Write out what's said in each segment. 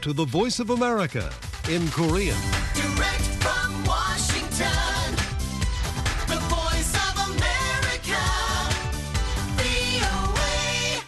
to the Voice of America in Korean. Direct from Washington, the voice of America, VOA.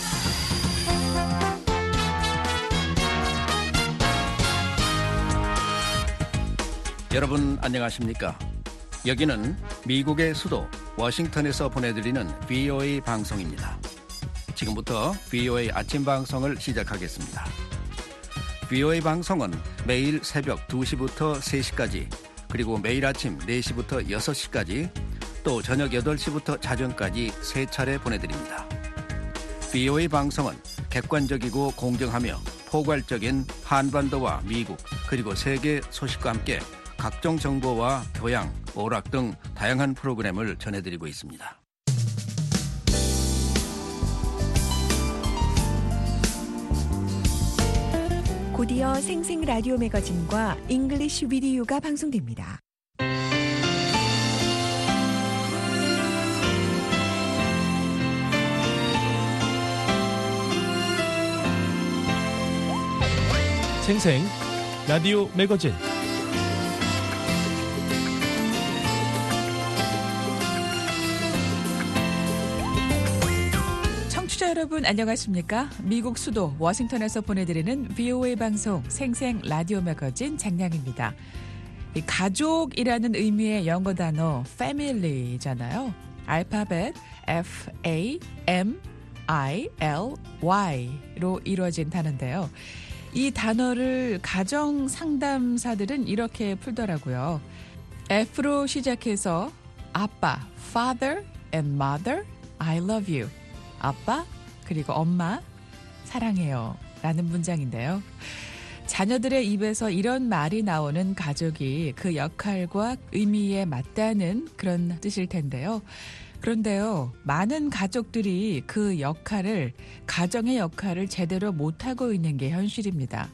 여러분 안녕하십니까? 여기는 미국의 수도 워싱턴에서 보내드리는 VOA 방송입니다. 지금부터 VOA 아침 방송을 시작하겠습니다. VOA 방송은 매일 새벽 2시부터 3시까지, 그리고 매일 아침 4시부터 6시까지, 또 저녁 8시부터 자정까지 3차례 보내드립니다. VOA 방송은 객관적이고 공정하며 포괄적인 한반도와 미국 그리고 세계 소식과 함께 각종 정보와 교양, 오락 등 다양한 프로그램을 전해드리고 있습니다. 곧이어 생생 라디오 매거진과 잉글리쉬 비디오가 방송됩니다. 생생 라디오 매거진. 청취자 여러분 안녕하십니까? 미국 수도 워싱턴에서 보내드리는 VOA 방송 생생 라디오 매거진 장량입니다. 이 가족이라는 의미의 영어 단어 family잖아요. 알파벳 FAMILY로 이루어진 단어인데요. 이 단어를 가정 상담사들은 이렇게 풀더라고요. F로 시작해서 아빠, father and mother, I love you. 아빠 그리고 엄마 사랑해요 라는 문장인데요. 자녀들의 입에서 이런 말이 나오는 가족이 그 역할과 의미에 맞다는 그런 뜻일 텐데요. 그런데요, 많은 가족들이 그 역할을, 가정의 역할을 제대로 못하고 있는 게 현실입니다.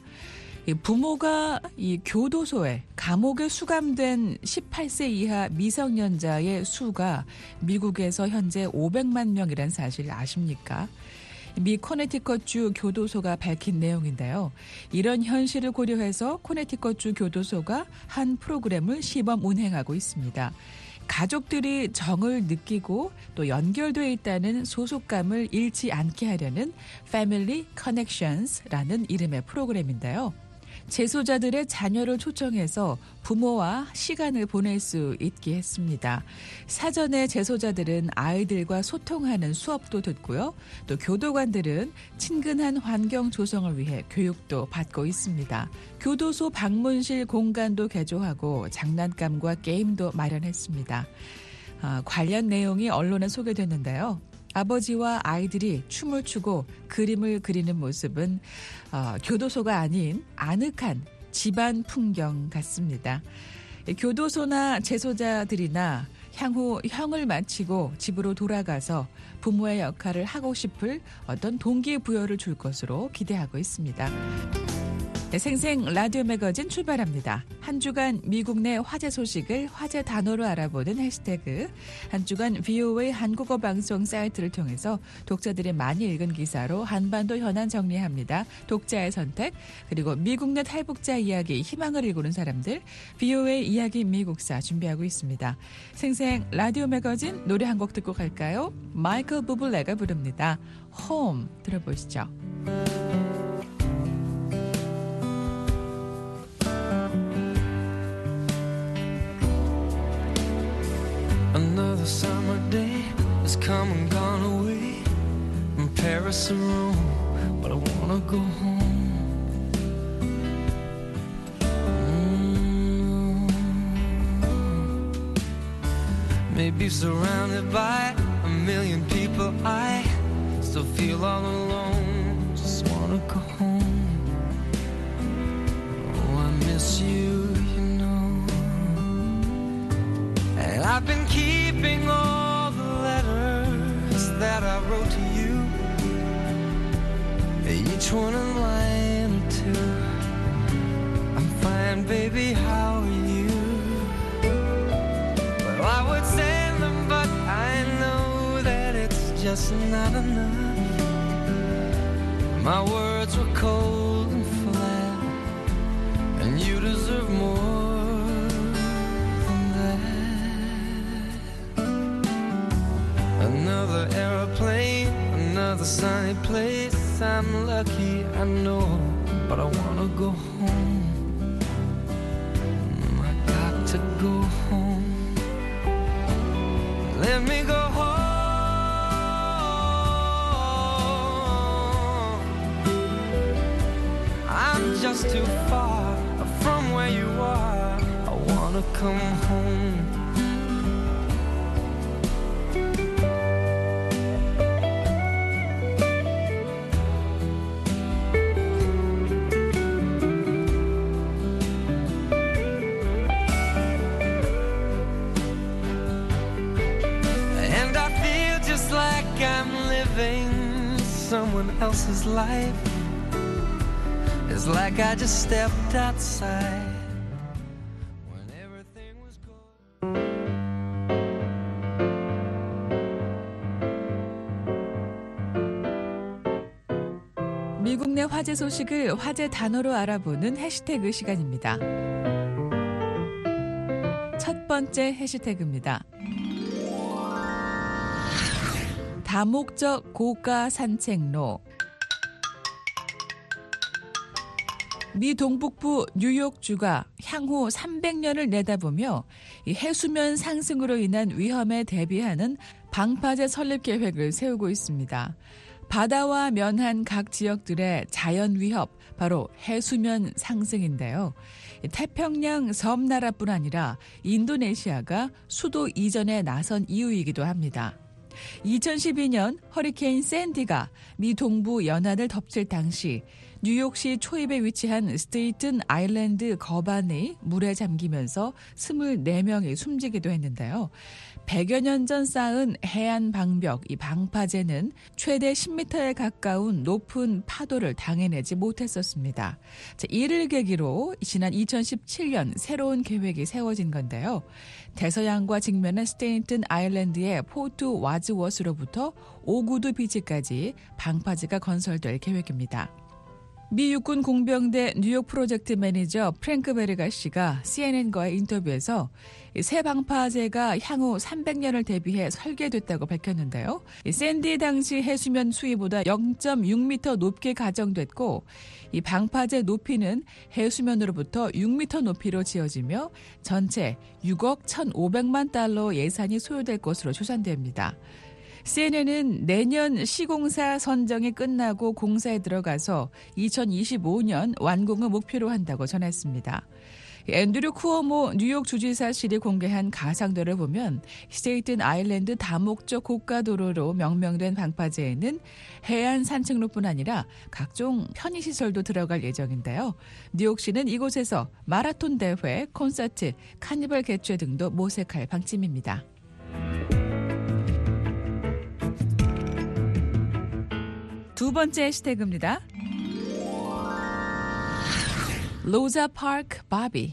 부모가 이 교도소에, 감옥에 수감된 18세 이하 미성년자의 수가 미국에서 현재 500만 명이란 사실 아십니까? 미 코네티컷주 교도소가 밝힌 내용인데요. 이런 현실을 고려해서 코네티컷주 교도소가 한 프로그램을 시범 운행하고 있습니다. 가족들이 정을 느끼고 또 연결되어 있다는 소속감을 잃지 않게 하려는 Family Connections라는 이름의 프로그램인데요. 재소자들의 자녀를 초청해서 부모와 시간을 보낼 수 있게 했습니다. 사전에 재소자들은 아이들과 소통하는 수업도 듣고요. 또 교도관들은 친근한 환경 조성을 위해 교육도 받고 있습니다. 교도소 방문실 공간도 개조하고 장난감과 게임도 마련했습니다. 관련 내용이 언론에 소개됐는데요. 아버지와 아이들이 춤을 추고 그림을 그리는 모습은 교도소가 아닌 아늑한 집안 풍경 같습니다. 교도소나 재소자들이나 향후 형을 마치고 집으로 돌아가서 부모의 역할을 하고 싶을 어떤 동기부여를 줄 것으로 기대하고 있습니다. 생생 라디오 매거진 출발합니다. 한 주간 미국 내 화제 소식을 화제 단어로 알아보는 해시태그, 한 주간 VOA 한국어 방송 사이트를 통해서 독자들이 많이 읽은 기사로 한반도 현안 정리합니다. 독자의 선택, 그리고 미국 내 탈북자 이야기, 희망을 일구는 사람들, VOA 이야기 미국사 준비하고 있습니다. 생생 라디오 매거진 노래 한 곡 듣고 갈까요? 마이클 부블레가 부릅니다. Home 들어보시죠. Another summer day has come and gone away from Paris or Rome, but I wanna go home. Maybe surrounded by a million people, I still feel all alone. Just wanna go home. Oh, I miss you, you know. And I've been keeping all the letters that I wrote to you, each one a line or two. I'm fine, baby, how are you? Well, I would send them, but I know that it's just not enough. My words were cold and flat. I'm lucky, I know, but I wanna go home. I got to go home. Let me go home. I'm just too far from where you are. I wanna come home. And I feel just like I'm living someone else's life. It's like I just stepped outside when everything was good. 미국 내 화제 소식을 화제 단어로 알아보는 해시태그 시간입니다. 첫 번째 해시태그입니다. 다목적 고가 산책로. 미 동북부 뉴욕주가 향후 300년을 내다보며 이 해수면 상승으로 인한 위험에 대비하는 방파제 설립 계획을 세우고 있습니다. 바다와 면한 각 지역들의 자연 위협, 바로 해수면 상승인데요. 태평양 섬나라뿐 아니라 인도네시아가 수도 이전에 나선 이유이기도 합니다. 2012년 허리케인 샌디가 미 동부 연안을 덮칠 당시 뉴욕시 초입에 위치한 스테이튼 아일랜드 거반이 물에 잠기면서 24명이 숨지기도 했는데요. 100여 년 전 쌓은 해안 방벽, 이 방파제는 최대 10m에 가까운 높은 파도를 당해내지 못했었습니다. 자, 이를 계기로 지난 2017년 새로운 계획이 세워진 건데요. 대서양과 직면한 스테이튼 아일랜드의 포트 와즈워스로부터 오구두 비치까지 방파제가 건설될 계획입니다. 미 육군 공병대 뉴욕 프로젝트 매니저 프랭크 베르가 씨가 CNN과의 인터뷰에서 새 방파제가 향후 300년을 대비해 설계됐다고 밝혔는데요. 샌디 당시 해수면 수위보다 0.6m 높게 가정됐고 이 방파제 높이는 해수면으로부터 6m 높이로 지어지며 전체 6억 1,500만 달러 예산이 소요될 것으로 추산됩니다. CNN은 내년 시공사 선정이 끝나고 공사에 들어가서 2025년 완공을 목표로 한다고 전했습니다. 앤드류 쿠오모 뉴욕 주지사실이 공개한 가상도를 보면 스테이튼 아일랜드 다목적 고가도로로 명명된 방파제에는 해안 산책로뿐 아니라 각종 편의시설도 들어갈 예정인데요. 뉴욕시는 이곳에서 마라톤 대회, 콘서트, 카니발 개최 등도 모색할 방침입니다. 두 번째 해시태그입니다. 로자 파크 바비.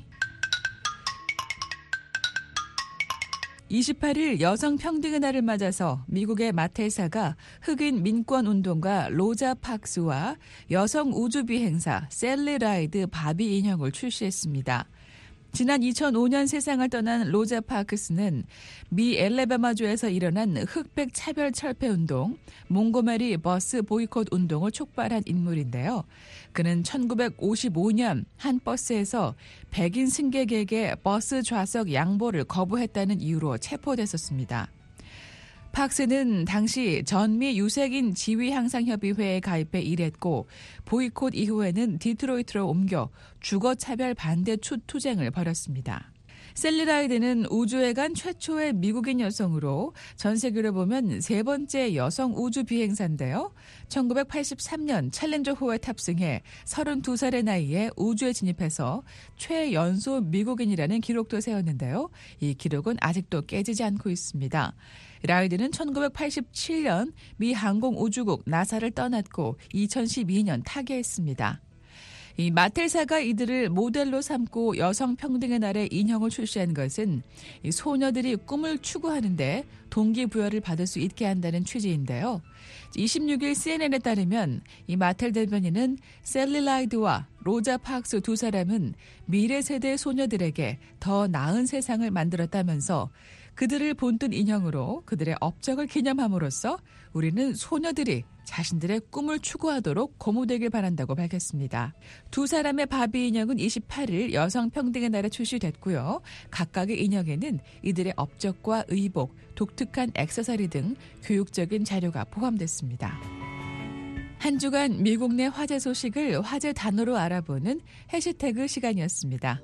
28일 여성 평등의 날을 맞아서 미국의 마테사가 흑인 민권운동가 로자 파크스와 여성 우주비행사 셀리 라이드 바비 인형을 출시했습니다. 지난 2005년 세상을 떠난 로자 파크스는 미 엘레바마주에서 일어난 흑백 차별 철폐 운동, 몽고메리 버스 보이콧 운동을 촉발한 인물인데요. 그는 1955년 한 버스에서 백인 승객에게 버스 좌석 양보를 거부했다는 이유로 체포됐었습니다. 팍스는 당시 전미 유색인 지위향상협의회에 가입해 일했고 보이콧 이후에는 디트로이트로 옮겨 주거차별 반대 투쟁을 벌였습니다. 셀리 라이드는 우주에 간 최초의 미국인 여성으로 전 세계로 보면 세 번째 여성 우주 비행사인데요. 1983년 챌린저호에 탑승해 32살의 나이에 우주에 진입해서 최연소 미국인이라는 기록도 세웠는데요. 이 기록은 아직도 깨지지 않고 있습니다. 라이드는 1987년 미 항공우주국 나사를 떠났고 2012년 타계했습니다. 이 마텔사가 이들을 모델로 삼고 여성 평등의 날에 인형을 출시한 것은 이 소녀들이 꿈을 추구하는데 동기부여를 받을 수 있게 한다는 취지인데요. 26일 CNN에 따르면 이 마텔 대변인은 셀리 라이드와 로자 파크스 두 사람은 미래 세대 소녀들에게 더 나은 세상을 만들었다면서 그들을 본뜬 인형으로 그들의 업적을 기념함으로써 우리는 소녀들이 자신들의 꿈을 추구하도록 고무되길 바란다고 밝혔습니다. 두 사람의 바비 인형은 28일 여성평등의 날에 출시됐고요. 각각의 인형에는 이들의 업적과 의복, 독특한 액세서리 등 교육적인 자료가 포함됐습니다. 한 주간 미국 내 화제 소식을 화제 단어로 알아보는 해시태그 시간이었습니다.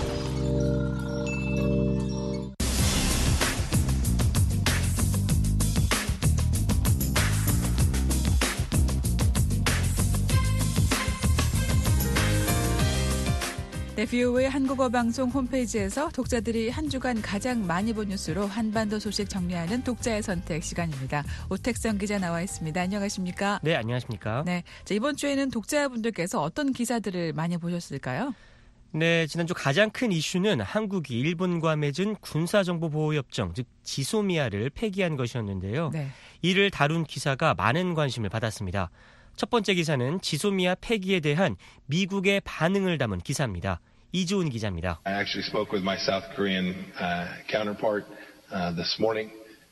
네, VOA 한국어 방송 홈페이지에서 독자들이 한 주간 가장 많이 본 뉴스로 한반도 소식 정리하는 독자의 선택 시간입니다. 오택성 기자 나와 있습니다. 안녕하십니까? 네, 안녕하십니까? 네, 자, 이번 주에는 독자분들께서 어떤 기사들을 많이 보셨을까요? 네, 지난주 가장 큰 이슈는 한국이 일본과 맺은 군사정보보호협정, 즉 지소미아를 폐기한 것이었는데요. 네. 이를 다룬 기사가 많은 관심을 받았습니다. 첫 번째 기사는 지소미아 폐기에 대한 미국의 반응을 담은 기사입니다. 이주은 기자입니다. I actually spoke with my South Korean counterpart this morning.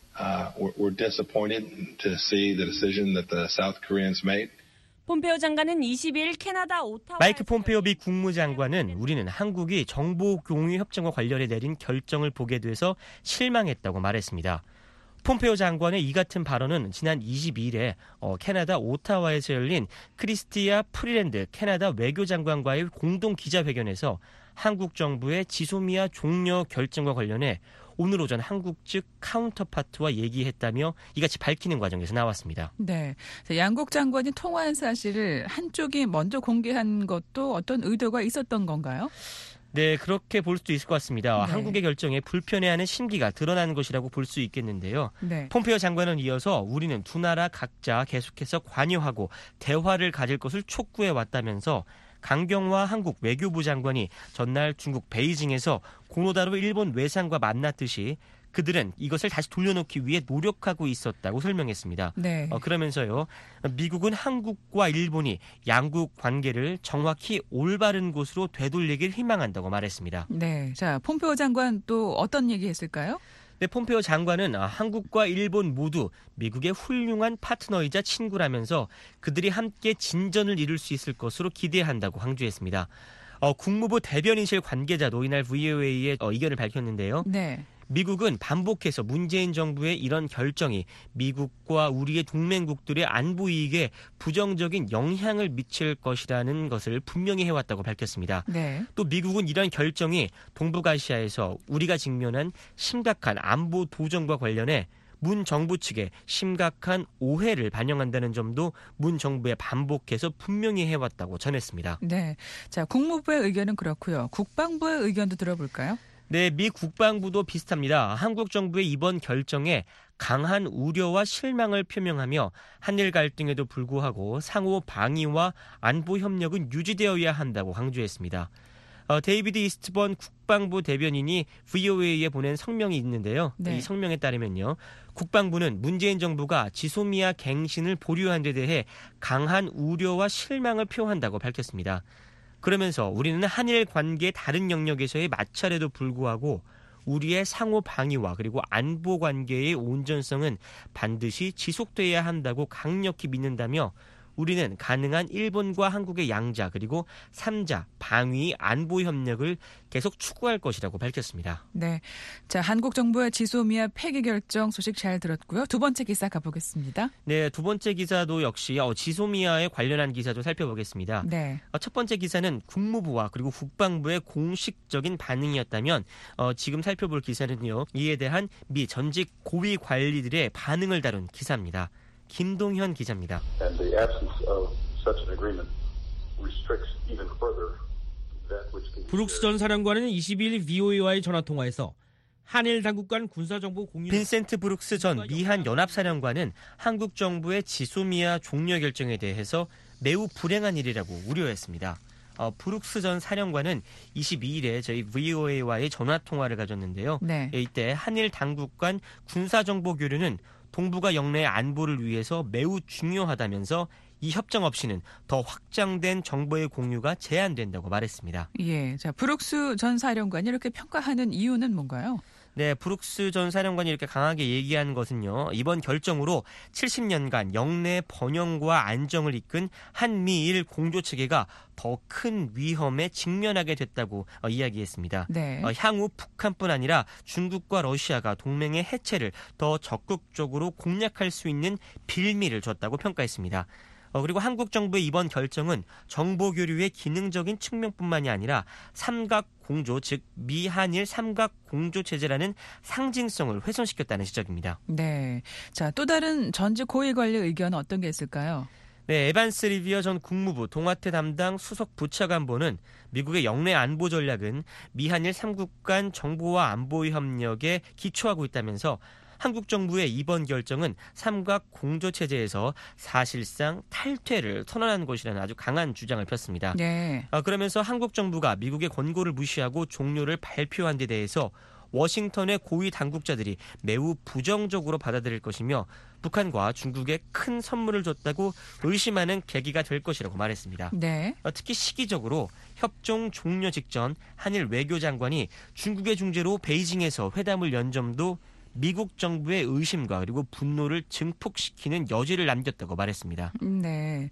We're disappointed to see the decision that the South Koreans made. 폼페오 장관은 22일 캐나다 오타와 마이크 폼페오 미 국무장관은 우리는 한국이 정보 공유 협정과 관련해 내린 결정을 보게 돼서 실망했다고 말했습니다. 폼페오 장관의 이 같은 발언은 지난 22일에 캐나다 오타와에서 열린 크리스티아 프리랜드 캐나다 외교장관과의 공동 기자회견에서 한국 정부의 지소미아 종료 결정과 관련해 오늘 오전 한국 측 카운터파트와 얘기했다며 이같이 밝히는 과정에서 나왔습니다. 네, 양국 장관이 통화한 사실을 한쪽이 먼저 공개한 것도 어떤 의도가 있었던 건가요? 네, 그렇게 볼 수도 있을 것 같습니다. 네. 한국의 결정에 불편해하는 심기가 드러나는 것이라고 볼 수 있겠는데요. 네. 폼페오 장관은 이어서 우리는 두 나라 각자 계속해서 관여하고 대화를 가질 것을 촉구해 왔다면서 강경화 한국 외교부 장관이 전날 중국 베이징에서 고노다로 일본 외상과 만났듯이 그들은 이것을 다시 돌려놓기 위해 노력하고 있었다고 설명했습니다. 네. 그러면서요, 미국은 한국과 일본이 양국 관계를 정확히 올바른 곳으로 되돌리길 희망한다고 말했습니다. 네, 자, 폼페오 장관 또 어떤 얘기했을까요? 네, 폼페오 장관은 한국과 일본 모두 미국의 훌륭한 파트너이자 친구라면서 그들이 함께 진전을 이룰 수 있을 것으로 기대한다고 강조했습니다. 국무부 대변인실 관계자도 이날 VOA에 의견을 밝혔는데요. 네. 미국은 반복해서 문재인 정부의 이런 결정이 미국과 우리의 동맹국들의 안보 이익에 부정적인 영향을 미칠 것이라는 것을 분명히 해왔다고 밝혔습니다. 네. 또 미국은 이런 결정이 동북아시아에서 우리가 직면한 심각한 안보 도전과 관련해 문 정부 측에 심각한 오해를 반영한다는 점도 문 정부에 반복해서 분명히 해왔다고 전했습니다. 네, 자, 국무부의 의견은 그렇고요. 국방부의 의견도 들어볼까요? 네, 미 국방부도 비슷합니다. 한국 정부의 이번 결정에 강한 우려와 실망을 표명하며 한일 갈등에도 불구하고 상호 방위와 안보 협력은 유지되어야 한다고 강조했습니다. 데이비드 이스트번 국방부 대변인이 VOA에 보낸 성명이 있는데요. 네. 이 성명에 따르면요. 국방부는 문재인 정부가 지소미아 갱신을 보류한 데 대해 강한 우려와 실망을 표한다고 밝혔습니다. 그러면서 우리는 한일 관계의 다른 영역에서의 마찰에도 불구하고 우리의 상호 방위와 그리고 안보 관계의 온전성은 반드시 지속돼야 한다고 강력히 믿는다며 우리는 가능한 일본과 한국의 양자 그리고 3자 방위 안보 협력을 계속 추구할 것이라고 밝혔습니다. 네, 자, 한국 정부의 지소미아 폐기 결정 소식 잘 들었고요. 두 번째 기사 가보겠습니다. 네, 두 번째 기사도 역시 지소미아에 관련한 기사도 살펴보겠습니다. 네. 첫 번째 기사는 국무부와 그리고 국방부의 공식적인 반응이었다면 지금 살펴볼 기사는요. 이에 대한 미 전직 고위 관리들의 반응을 다룬 기사입니다. 김동현 기자입니다. And the absence of such an agreement restricts even further that which can be 브룩스 전 사령관은 22일 VOA와의 전화통화에서 한일 당국 간 군사정보 공유 빈센트 브룩스 전 미한 연합사령관은 한국 정부의 지소미아 종료 결정에 대해서 매우 불행한 일이라고 우려했습니다. 브룩스 전 사령관은 22일에 저희 VOA와의 전화통화를 가졌는데요. 네. 이때 한일 당국 간 군사정보 교류는 동북아 영내의 안보를 위해서 매우 중요하다면서 이 협정 없이는 더 확장된 정보의 공유가 제한된다고 말했습니다. 예, 자, 브룩스 전 사령관이 이렇게 평가하는 이유는 뭔가요? 네, 브룩스 전 사령관이 이렇게 강하게 얘기한 것은요. 이번 결정으로 70년간 영내 번영과 안정을 이끈 한미일 공조체계가 더 큰 위험에 직면하게 됐다고 이야기했습니다. 네. 향후 북한뿐 아니라 중국과 러시아가 동맹의 해체를 더 적극적으로 공략할 수 있는 빌미를 줬다고 평가했습니다. 그리고 한국 정부의 이번 결정은 정보 교류의 기능적인 측면뿐만이 아니라 삼각공조, 즉 미한일 삼각공조 체제라는 상징성을 훼손시켰다는 지적입니다. 네. 자, 또 다른 전직 고위 관리 의견은 어떤 게 있을까요? 네, 에반스 리비어 전 국무부 동아태 담당 수석 부차관보는 미국의 영내 안보 전략은 미한일 3국 간 정보와 안보 협력에 기초하고 있다면서 한국 정부의 이번 결정은 삼각 공조 체제에서 사실상 탈퇴를 선언한 것이라는 아주 강한 주장을 폈습니다. 네. 그러면서 한국 정부가 미국의 권고를 무시하고 종료를 발표한 데 대해서 워싱턴의 고위 당국자들이 매우 부정적으로 받아들일 것이며 북한과 중국에 큰 선물을 줬다고 의심하는 계기가 될 것이라고 말했습니다. 네. 특히 시기적으로 협정 종료 직전 한일 외교장관이 중국의 중재로 베이징에서 회담을 연 점도 미국 정부의 의심과 그리고 분노를 증폭시키는 여지를 남겼다고 말했습니다. 네.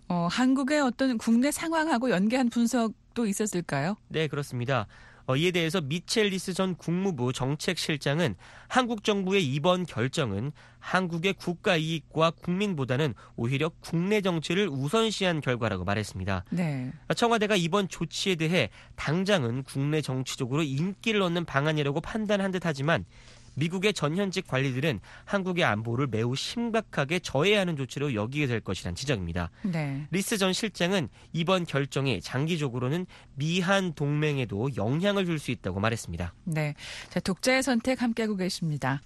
한국의 어떤 국내 상황하고 연계한 분석도 있었을까요? 네, 그렇습니다. 이에 대해서 미첼리스 전 국무부 정책실장은 한국 정부의 이번 결정은 한국의 국가 이익과 국민보다는 오히려 국내 정치를 우선시한 결과라고 말했습니다. 네. 청와대가 이번 조치에 대해 당장은 국내 정치적으로 인기를 얻는 방안이라고 판단한 듯하지만 미국의 전현직 관리들은 한국의 안보를 매우 심각하게 저해하는 조치로 여기게 될 것이란 지적입니다. 네. 리스 전 실장은 이번 결정이 장기적으로는 미한 동맹에도 영향을 줄 수 있다고 말했습니다. 네. 자, 독자의 선택 함께하고 계십니다.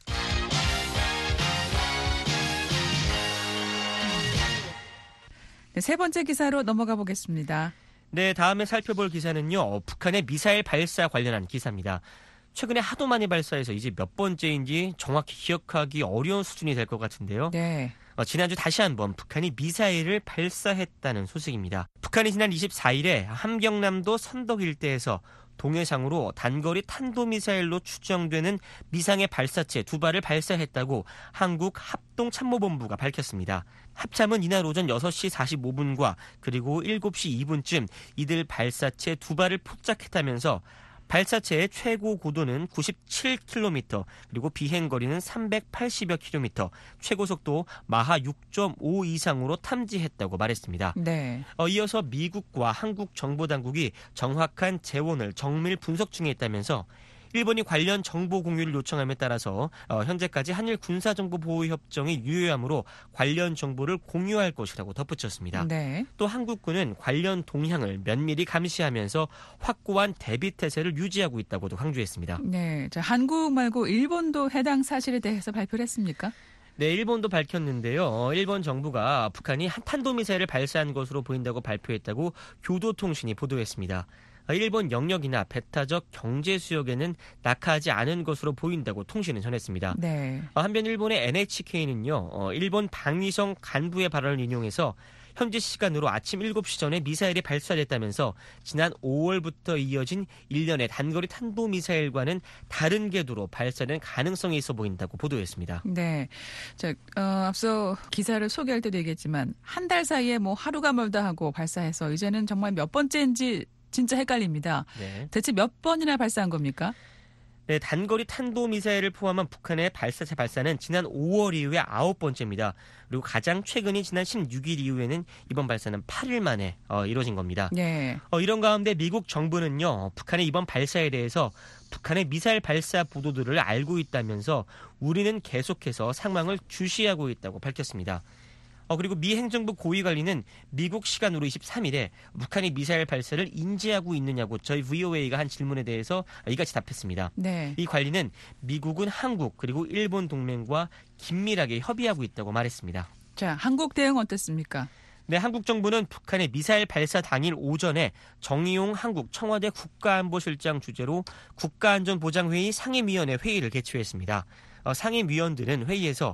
네, 세 번째 기사로 넘어가 보겠습니다. 네, 다음에 살펴볼 기사는요. 북한의 미사일 발사 관련한 기사입니다. 최근에 하도 많이 발사해서 이제 몇 번째인지 정확히 기억하기 어려운 수준이 될 것 같은데요. 네. 지난주 다시 한번 북한이 미사일을 발사했다는 소식입니다. 북한이 지난 24일에 함경남도 선덕 일대에서 동해상으로 단거리 탄도미사일로 추정되는 미상의 발사체 2발을 발사했다고 한국 합동참모본부가 밝혔습니다. 합참은 이날 오전 6시 45분과 그리고 7시 2분쯤 이들 발사체 2발을 포착했다면서 발사체의 최고 고도는 97km, 그리고 비행거리는 380여 km, 최고 속도 마하 6.5 이상으로 탐지했다고 말했습니다. 네. 이어서 미국과 한국 정보당국이 정확한 재원을 정밀 분석 중에 있다면서 일본이 관련 정보 공유를 요청함에 따라서 현재까지 한일 군사정보보호협정이 유효하므로 관련 정보를 공유할 것이라고 덧붙였습니다. 네. 또 한국군은 관련 동향을 면밀히 감시하면서 확고한 대비태세를 유지하고 있다고도 강조했습니다. 네. 자, 한국 말고 일본도 해당 사실에 대해서 발표를 했습니까? 네, 일본도 밝혔는데요. 일본 정부가 북한이 탄도미사일을 발사한 것으로 보인다고 발표했다고 교도통신이 보도했습니다. 일본 영역이나 배타적 경제 수역에는 낙하하지 않은 것으로 보인다고 통신은 전했습니다. 네. 한편 일본의 NHK는요. 일본 방위성 간부의 발언을 인용해서 현지 시간으로 아침 7시 전에 미사일이 발사됐다면서 지난 5월부터 이어진 일련의 단거리 탄도미사일과는 다른 궤도로 발사된 가능성이 있어 보인다고 보도했습니다. 네. 자, 앞서 기사를 소개할 때도 얘기했지만 한 달 사이에 뭐 하루가 멀다 하고 발사해서 이제는 정말 몇 번째인지 진짜 헷갈립니다. 네. 대체 몇 번이나 발사한 겁니까? 네, 단거리 탄도미사일을 포함한 북한의 발사체 발사는 지난 5월 이후에 9번째입니다. 그리고 가장 최근이 지난 16일 이후에는 이번 발사는 8일 만에 이뤄진 겁니다. 네. 이런 가운데 미국 정부는요. 북한의 이번 발사에 대해서 북한의 미사일 발사 보도들을 알고 있다면서 우리는 계속해서 상황을 주시하고 있다고 밝혔습니다. 그리고 미 행정부 고위관리는 미국 시간으로 23일에 북한이 미사일 발사를 인지하고 있느냐고 저희 VOA가 한 질문에 대해서 이같이 답했습니다. 네. 이 관리는 미국은 한국 그리고 일본 동맹과 긴밀하게 협의하고 있다고 말했습니다. 자, 한국 대응 어땠습니까? 네, 한국 정부는 북한의 미사일 발사 당일 오전에 정의용 한국 청와대 국가안보실장 주재로 국가안전보장회의 상임위원회 회의를 개최했습니다. 상임위원들은 회의에서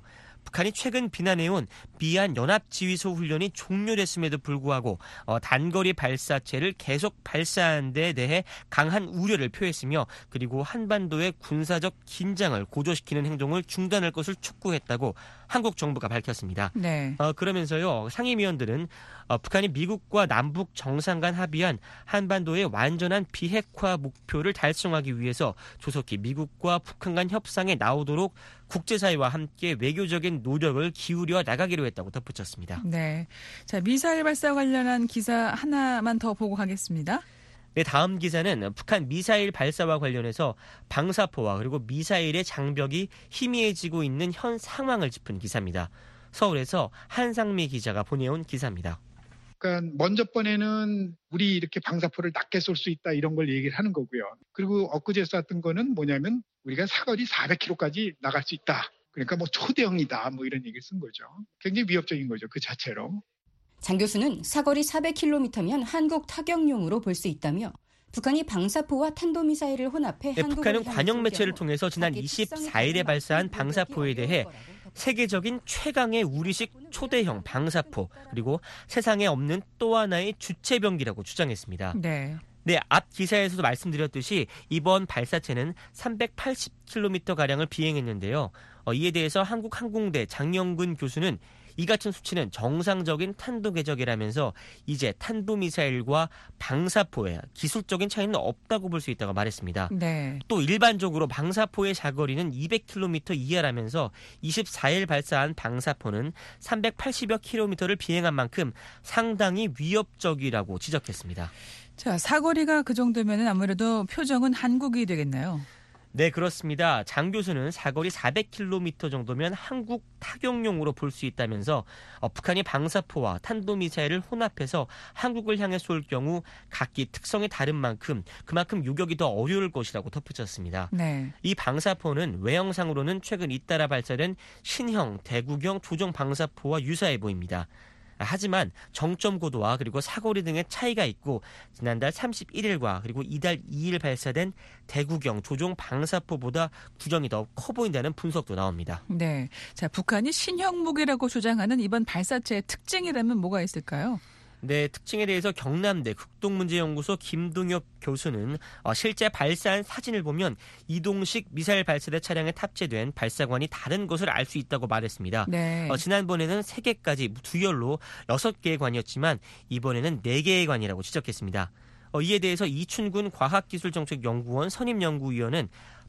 북한이 최근 비난해온 미얀 연합지휘소 훈련이 종료됐음에도 불구하고 단거리 발사체를 계속 발사한 데 대해 강한 우려를 표했으며 그리고 한반도의 군사적 긴장을 고조시키는 행동을 중단할 것을 촉구했다고 한국 정부가 밝혔습니다. 네. 그러면서요 상임위원들은 북한이 미국과 남북 정상 간 합의한 한반도의 완전한 비핵화 목표를 달성하기 위해서 조속히 미국과 북한 간 협상에 나오도록 국제사회와 함께 외교적인 노력을 기울여 나가기로 했다고 덧붙였습니다. 네. 자, 미사일 발사 관련한 기사 하나만 더 보고 가겠습니다. 네, 다음 기사는 북한 미사일 발사와 관련해서 방사포와 그리고 미사일의 장벽이 희미해지고 있는 현 상황을 짚은 기사입니다. 서울에서 한상미 기자가 보내온 기사입니다. 그러니까 먼저 번에는 우리 이렇게 방사포를 낮게 쏠 수 있다 이런 걸 얘기를 하는 거고요. 그리고 엊그제 쐈던 거는 뭐냐면 우리가 사거리 400km까지 나갈 수 있다. 그러니까 뭐 초대형이다 뭐 이런 얘기를 쓴 거죠. 굉장히 위협적인 거죠. 그 자체로. 장 교수는 사거리 400km면 한국 타격용으로 볼 수 있다며 북한이 방사포와 탄도미사일을 혼합해 북한은 관영 매체를 통해서 지난 24일에 발사한 방사포에 대해 세계적인 최강의 우리식 초대형 방사포 그리고 세상에 없는 또 하나의 주체병기라고 주장했습니다. 네. 네, 앞 기사에서도 말씀드렸듯이 이번 발사체는 380km가량을 비행했는데요. 이에 대해서 한국항공대 장영근 교수는 이 같은 수치는 정상적인 탄도 궤적이라면서 이제 탄도미사일과 방사포의 기술적인 차이는 없다고 볼 수 있다고 말했습니다. 네. 또 일반적으로 방사포의 자거리는 200km 이하라면서 24일 발사한 방사포는 380여 킬로미터를 비행한 만큼 상당히 위협적이라고 지적했습니다. 자, 사거리가 그 정도면 아무래도 표정은 한국이 되겠네요. 네, 그렇습니다. 장 교수는 사거리 400km 정도면 한국 타격용으로 볼 수 있다면서 북한이 방사포와 탄도미사일을 혼합해서 한국을 향해 쏠 경우 각기 특성이 다른 만큼 그만큼 요격이 더 어려울 것이라고 덧붙였습니다. 네. 이 방사포는 외형상으로는 최근 잇따라 발사된 신형 대구경 조종 방사포와 유사해 보입니다. 하지만 정점 고도와 그리고 사거리 등의 차이가 있고 지난달 31일과 그리고 이달 2일 발사된 대구경 조종 방사포보다 구정이 더 커 보인다는 분석도 나옵니다. 네, 자 북한이 신형 무기라고 주장하는 이번 발사체의 특징이라면 뭐가 있을까요? 네, 특징에 대해서 경남대 극동문제연구소 김동혁 교수는 실제 발사한 사진을 보면 이동식 미사일 발사대 차량에 탑재된 발사관이 다른 것을 알 수 있다고 말했습니다. 네. 지난번에는 3개까지 두열로 6개의 관이었지만 이번에는 4개의 관이라고 지적했습니다. 이에 대해서 이춘군 과학기술정책연구원 선임연구위원은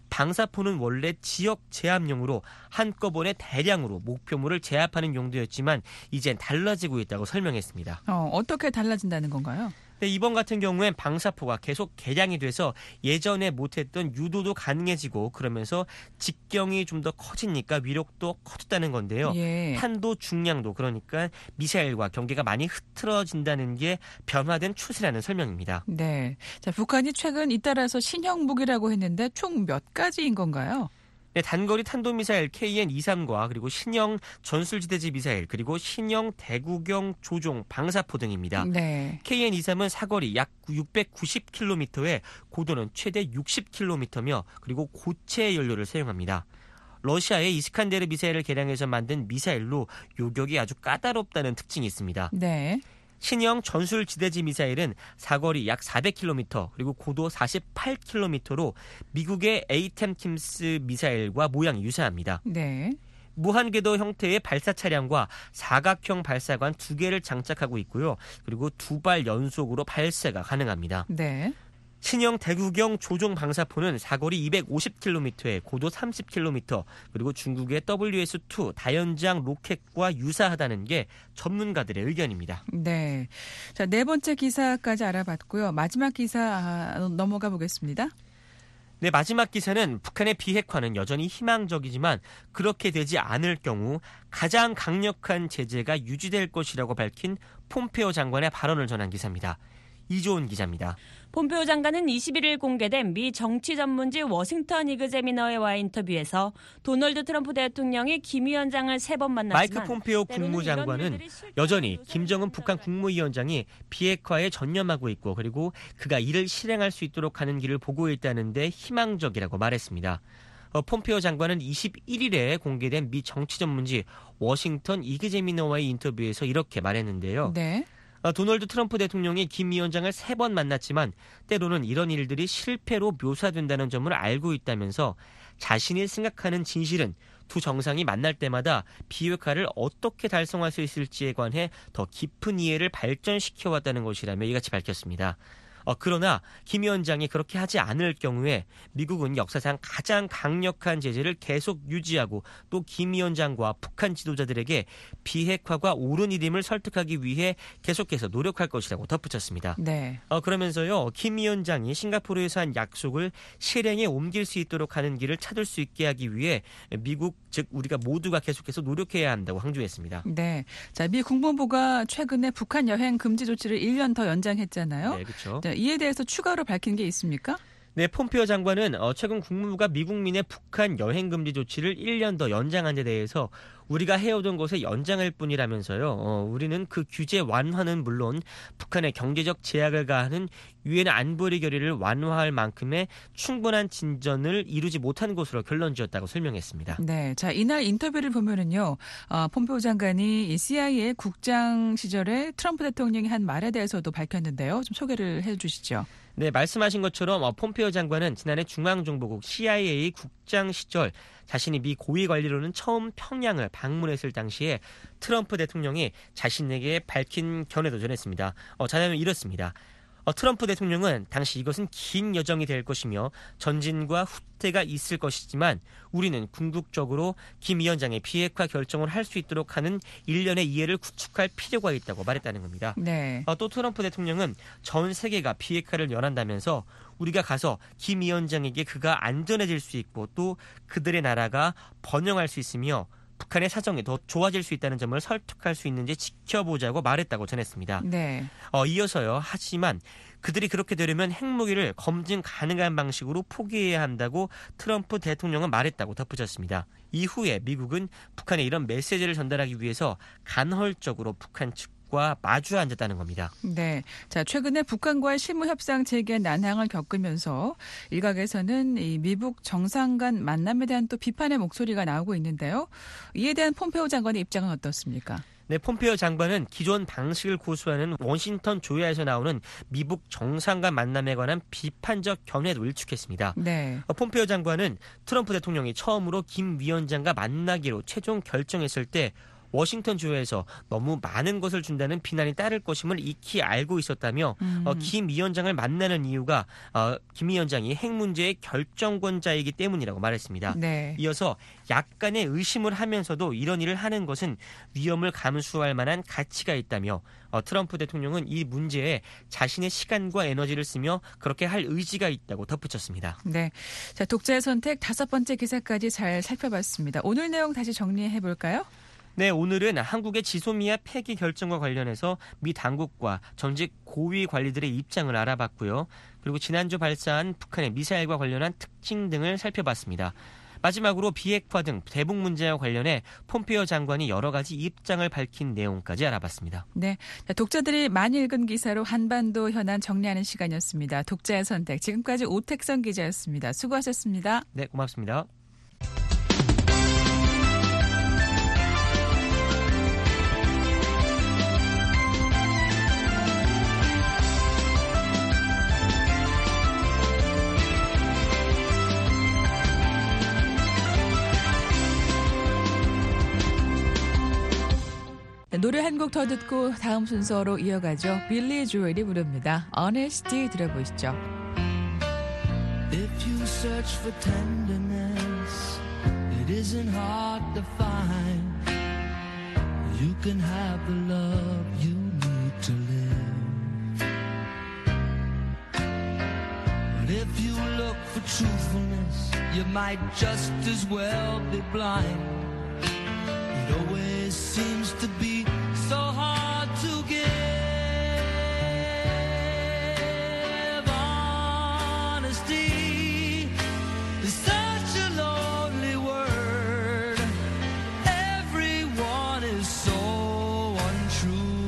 방사포는 원래 지역 제압용으로 한꺼번에 대량으로 목표물을 제압하는 용도였지만 이젠 달라지고 있다고 설명했습니다. 어떻게 달라진다는 건가요? 네, 이번 같은 경우엔 방사포가 계속 개량이 돼서 예전에 못했던 유도도 가능해지고 그러면서 직경이 좀 더 커지니까 위력도 커졌다는 건데요. 예. 탄도 중량도 그러니까 미사일과 경계가 많이 흐트러진다는 게 변화된 추세라는 설명입니다. 네, 자 북한이 최근 잇따라서 신형 무기라고 했는데 총 몇 가지인 건가요? 네, 단거리 탄도미사일 KN-23과 그리고 신형 전술지대지 미사일 그리고 신형 대구경 조종 방사포 등입니다. 네. KN-23은 사거리 약 690km에 고도는 최대 60km며 그리고 고체 연료를 사용합니다. 러시아의 이스칸데르 미사일을 개량해서 만든 미사일로 요격이 아주 까다롭다는 특징이 있습니다. 네. 신형 전술지대지 미사일은 사거리 약 400km 그리고 고도 48km로 미국의 에이템킴스 미사일과 모양이 유사합니다. 네. 무한궤도 형태의 발사 차량과 사각형 발사관 2개를 장착하고 있고요. 그리고 2발 연속으로 발사가 가능합니다. 네. 신형 대구경 조종 방사포는 사거리 250km에 고도 30km 그리고 중국의 WS-2 다연장 로켓과 유사하다는 게 전문가들의 의견입니다. 네, 자, 네 번째 기사까지 알아봤고요. 마지막 기사 넘어가 보겠습니다. 네, 마지막 기사는 북한의 비핵화는 여전히 희망적이지만 그렇게 되지 않을 경우 가장 강력한 제재가 유지될 것이라고 밝힌 폼페오 장관의 발언을 전한 기사입니다. 이조은 기자입니다. 폼페오 장관은 21일 공개된 미 정치 전문지 워싱턴 이그제미너와의 인터뷰에서 도널드 트럼프 대통령이 김 위원장을 3번 만났지만 마이크 폼페오 국무장관은 여전히 김정은 북한 국무위원장이 비핵화에 전념하고 있고 그리고 그가 이를 실행할 수 있도록 하는 길을 보고 있다는데 희망적이라고 말했습니다. 폼페오 장관은 21일에 공개된 미 정치 전문지 워싱턴 이그제미너와의 인터뷰에서 이렇게 말했는데요. 네. 도널드 트럼프 대통령이 김 위원장을 3번 만났지만 때로는 이런 일들이 실패로 묘사된다는 점을 알고 있다면서 자신이 생각하는 진실은 두 정상이 만날 때마다 비핵화를 어떻게 달성할 수 있을지에 관해 더 깊은 이해를 발전시켜왔다는 것이라며 이같이 밝혔습니다. 그러나 김 위원장이 그렇게 하지 않을 경우에 미국은 역사상 가장 강력한 제재를 계속 유지하고 또 김 위원장과 북한 지도자들에게 비핵화가 옳은 일임을 설득하기 위해 계속해서 노력할 것이라고 덧붙였습니다. 네. 그러면서요, 김 위원장이 싱가포르에서 한 약속을 실행에 옮길 수 있도록 하는 길을 찾을 수 있게 하기 위해 미국, 즉 우리가 모두가 계속해서 노력해야 한다고 강조했습니다. 네. 자, 미 국무부가 최근에 북한 여행 금지 조치를 1년 더 연장했잖아요. 네, 그렇죠. 이에 대해서 추가로 밝힌 게 있습니까? 네, 폼페오 장관은 최근 국무부가 미국민의 북한 여행 금지 조치를 1년 더 연장한 데 대해서 우리가 해오던 것에 연장할 뿐이라면서요. 우리는 그 규제 완화는 물론 북한의 경제적 제약을 가하는 유엔 안보리 결의를 완화할 만큼의 충분한 진전을 이루지 못한 것으로 결론지었다고 설명했습니다. 네, 자 이날 인터뷰를 보면은요, 폼페오 장관이 이 CIA 국장 시절에 트럼프 대통령이 한 말에 대해서도 밝혔는데요. 좀 소개를 해주시죠. 네, 말씀하신 것처럼 폼페오 장관은 지난해 중앙정보국 CIA 국장 시절 자신이 미 고위 관리로는 처음 평양을 방문했을 당시에 트럼프 대통령이 자신에게 밝힌 견해도 전했습니다. 자료는 이렇습니다. 트럼프 대통령은 당시 이것은 긴 여정이 될 것이며 전진과 후퇴가 있을 것이지만 우리는 궁극적으로 김 위원장의 비핵화 결정을 할 수 있도록 하는 일련의 이해를 구축할 필요가 있다고 말했다는 겁니다. 네. 또 트럼프 대통령은 전 세계가 비핵화를 연한다면서 우리가 가서 김 위원장에게 그가 안전해질 수 있고 또 그들의 나라가 번영할 수 있으며 북한의 사정이 더 좋아질 수 있다는 점을 설득할 수 있는지 지켜보자고 말했다고 전했습니다. 네. 이어서요. 하지만 그들이 그렇게 되려면 핵무기를 검증 가능한 방식으로 포기해야 한다고 트럼프 대통령은 말했다고 덧붙였습니다. 이후에 미국은 북한에 이런 메시지를 전달하기 위해서 간헐적으로 북한 측과 마주 앉았다는 겁니다. 네. 자, 최근에 북한과의 실무 협상 재개 난항을 겪으면서 일각에서는 이 미북 정상 간 만남에 대한 또 비판의 목소리가 나오고 있는데요. 이에 대한 폼페오 장관의 입장은 어떻습니까? 네, 폼페오 장관은 기존 방식을 고수하는 워싱턴 조야에서 나오는 미북 정상 간 만남에 관한 비판적 견해도 일축했습니다. 네. 폼페오 장관은 트럼프 대통령이 처음으로 김 위원장과 만나기로 최종 결정했을 때 워싱턴 주에서 너무 많은 것을 준다는 비난이 따를 것임을 익히 알고 있었다며 김 위원장을 만나는 이유가 김 위원장이 핵 문제의 결정권자이기 때문이라고 말했습니다. 네. 이어서 약간의 의심을 하면서도 이런 일을 하는 것은 위험을 감수할 만한 가치가 있다며 트럼프 대통령은 이 문제에 자신의 시간과 에너지를 쓰며 그렇게 할 의지가 있다고 덧붙였습니다. 네. 자, 독자의 선택 5번째 기사까지 잘 살펴봤습니다. 오늘 내용 다시 정리해 볼까요? 네, 오늘은 한국의 지소미아 폐기 결정과 관련해서 미 당국과 전직 고위 관리들의 입장을 알아봤고요. 그리고 지난주 발사한 북한의 미사일과 관련한 특징 등을 살펴봤습니다. 마지막으로 비핵화 등 대북 문제와 관련해 폼페오 장관이 여러 가지 입장을 밝힌 내용까지 알아봤습니다. 네, 독자들이 많이 읽은 기사로 한반도 현안 정리하는 시간이었습니다. 독자의 선택, 지금까지 오택선 기자였습니다. 수고하셨습니다. 네, 고맙습니다. 노래 한 곡 더 듣고 다음 순서로 이어가죠. 빌리 조엘이 부릅니다. Honesty 들어보시죠. If you search for tenderness, it isn't hard to find. You can have the love you need to live. But if you look for truthfulness, you might just as well be blind. It always seems to be so hard to give. Honesty is such a lonely word. Everyone is so untrue.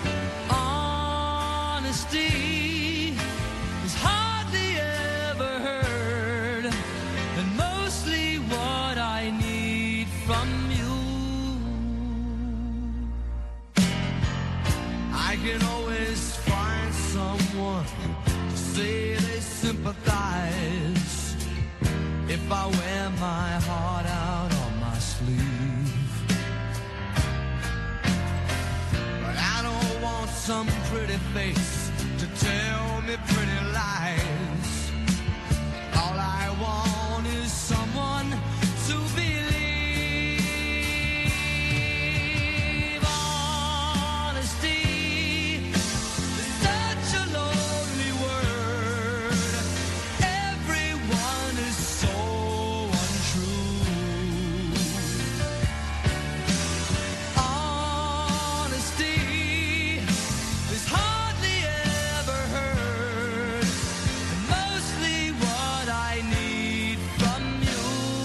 Honesty is hardly ever heard. someone to say they sympathize if I wear my heart out on my sleeve. But I don't want some pretty face to tell me pretty lies. All I want is someone to believe. Honesty is such a lonely word. Everyone is so untrue. Honesty is hardly ever heard, and mostly what I need from you.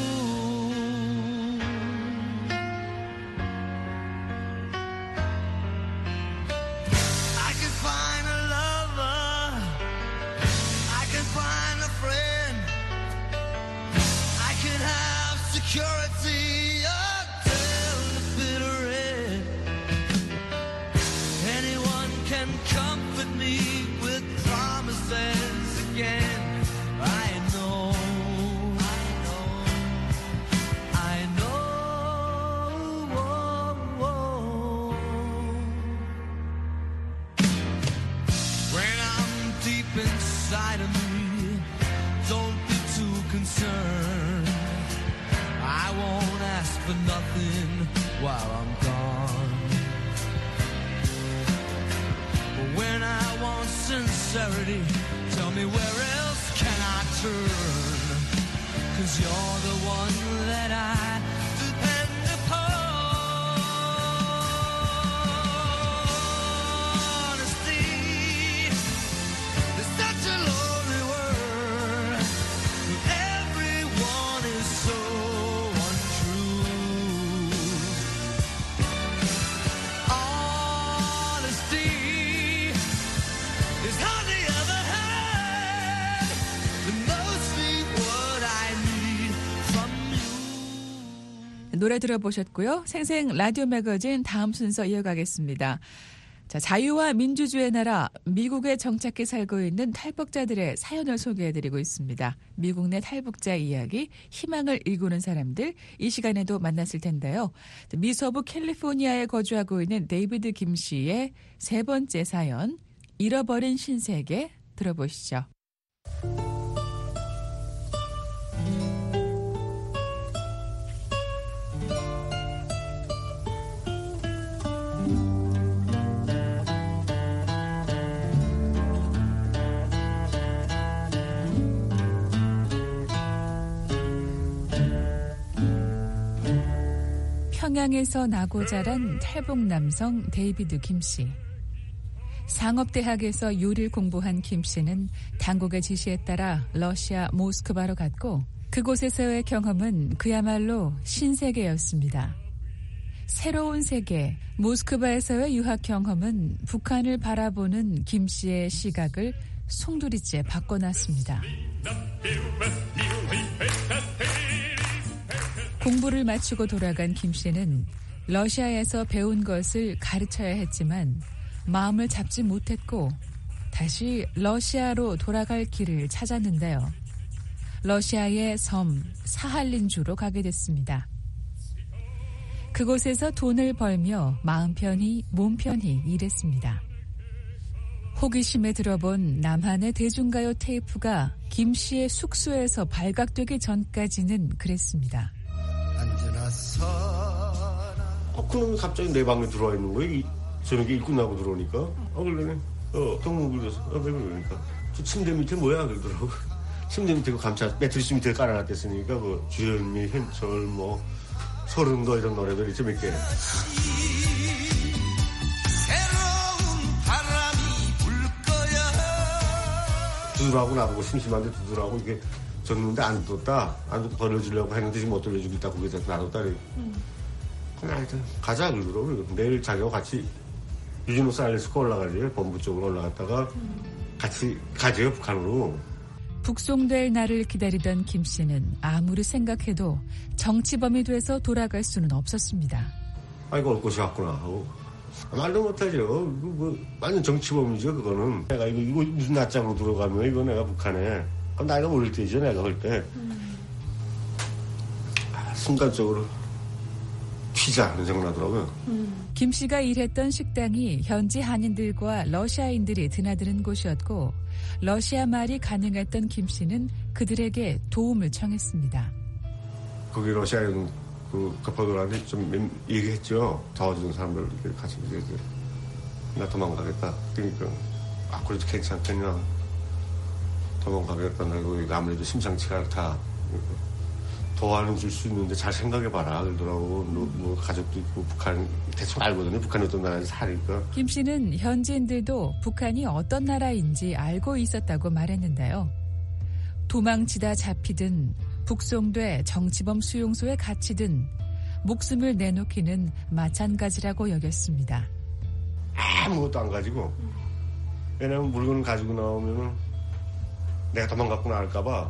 I can find a lover, I can find a friend, I can have security until the bitter end. Anyone can comfort me with promises again. I know. When I'm deep inside of me, don't be too concerned. I won't ask for nothing while I'm gone. But when I want sincerity, tell me where else can I turn? 'Cause you're the one that I depend upon. Honesty is such a lonely word. Everyone is so untrue. Honesty is hardly ever heard, but mostly what I need from you. 노래 들어보셨고요. 생생 라디오 매거진 다음 순서 이어가겠습니다. 자, 자유와 민주주의의 나라 미국에 정착해 살고 있는 탈북자들의 사연을 소개해드리고 있습니다. 미국 내 탈북자 이야기, 희망을 일구는 사람들, 이 시간에도 만났을 텐데요. 미서부 캘리포니아에 거주하고 있는 데이비드 김 씨의 세 번째 사연, 잃어버린 신세계 들어보시죠. 평양에서 나고 자란 탈북 남성 데이비드 김 씨. 상업대학에서 요리를 공부한 김 씨는 당국의 지시에 따라 러시아 모스크바로 갔고 그곳에서의 경험은 그야말로 신세계였습니다. 새로운 세계, 모스크바에서의 유학 경험은 북한을 바라보는 김 씨의 시각을 송두리째 바꿔놨습니다. 공부를 마치고 돌아간 김 씨는 러시아에서 배운 것을 가르쳐야 했지만 마음을 잡지 못했고 다시 러시아로 돌아갈 길을 찾았는데요. 러시아의 섬 사할린주로 가게 됐습니다. 그곳에서 돈을 벌며 마음 편히 몸 편히 일했습니다. 호기심에 들어본 남한의 대중가요 테이프가 김 씨의 숙소에서 발각되기 전까지는 그랬습니다. 그놈이 갑자기 내 방에 들어와 있는 거예요. 저녁에 일 끝나고 들어오니까. 그러네. 형님 그래서. 왜 그러니까. 저 침대 밑에 뭐야? 그러더라고. 침대 밑에 매트리스 밑에 깔아놨댔으니까, 주현미, 현철, 서른 거 이런 노래들 있죠, 몇 개. 두드라고 나보고 심심한데 두드라고 이게 줬는데 안 뒀다. 안 돌려주려고 했는데 지금 못 돌려주고 있다. 거기서 놔뒀다. 하여튼 가자 그러더라고요. 내일 자기하고 같이 유진호 사일리스코 올라가지. 본부 쪽으로 올라갔다가 같이 가죠, 북한으로. 북송될 날을 기다리던 김 씨는 아무리 생각해도 정치범이 돼서 돌아갈 수는 없었습니다. 이거 올 곳이 왔구나 하고 말도 못하죠. 완전 정치범이죠, 그거는. 내가 이거 무슨 낯장으로 들어가면 이거 내가 북한에. 나이가 어릴 때죠, 내가 할 때. 순간적으로 튀자 하는 생각 나더라고요. 김 씨가 일했던 식당이 현지 한인들과 러시아인들이 드나드는 곳이었고 러시아 말이 가능했던 김 씨는 그들에게 도움을 청했습니다. 거기 러시아인 그 커플들한테 좀 얘기했죠. 도와주는 사람들 이렇게 같이 얘기했죠. 나 도망가겠다. 그러니까 그래도 괜찮겠냐. 도망가겠다. 나고 이거 아무래도 심상치가 않다. 도와는 줄 수 있는데 잘 생각해봐라. 그러더라고. 뭐 가족도 있고 북한 대충 알거든요. 북한이 어떤 나라인지 사니까. 김 씨는 현지인들도 북한이 어떤 나라인지 알고 있었다고 말했는데요. 도망치다 잡히든 북송돼 정치범 수용소에 갇히든 목숨을 내놓기는 마찬가지라고 여겼습니다. 아무것도 안 가지고. 왜냐면 물건을 가지고 나오면은 내가 도망갖고 나갈까봐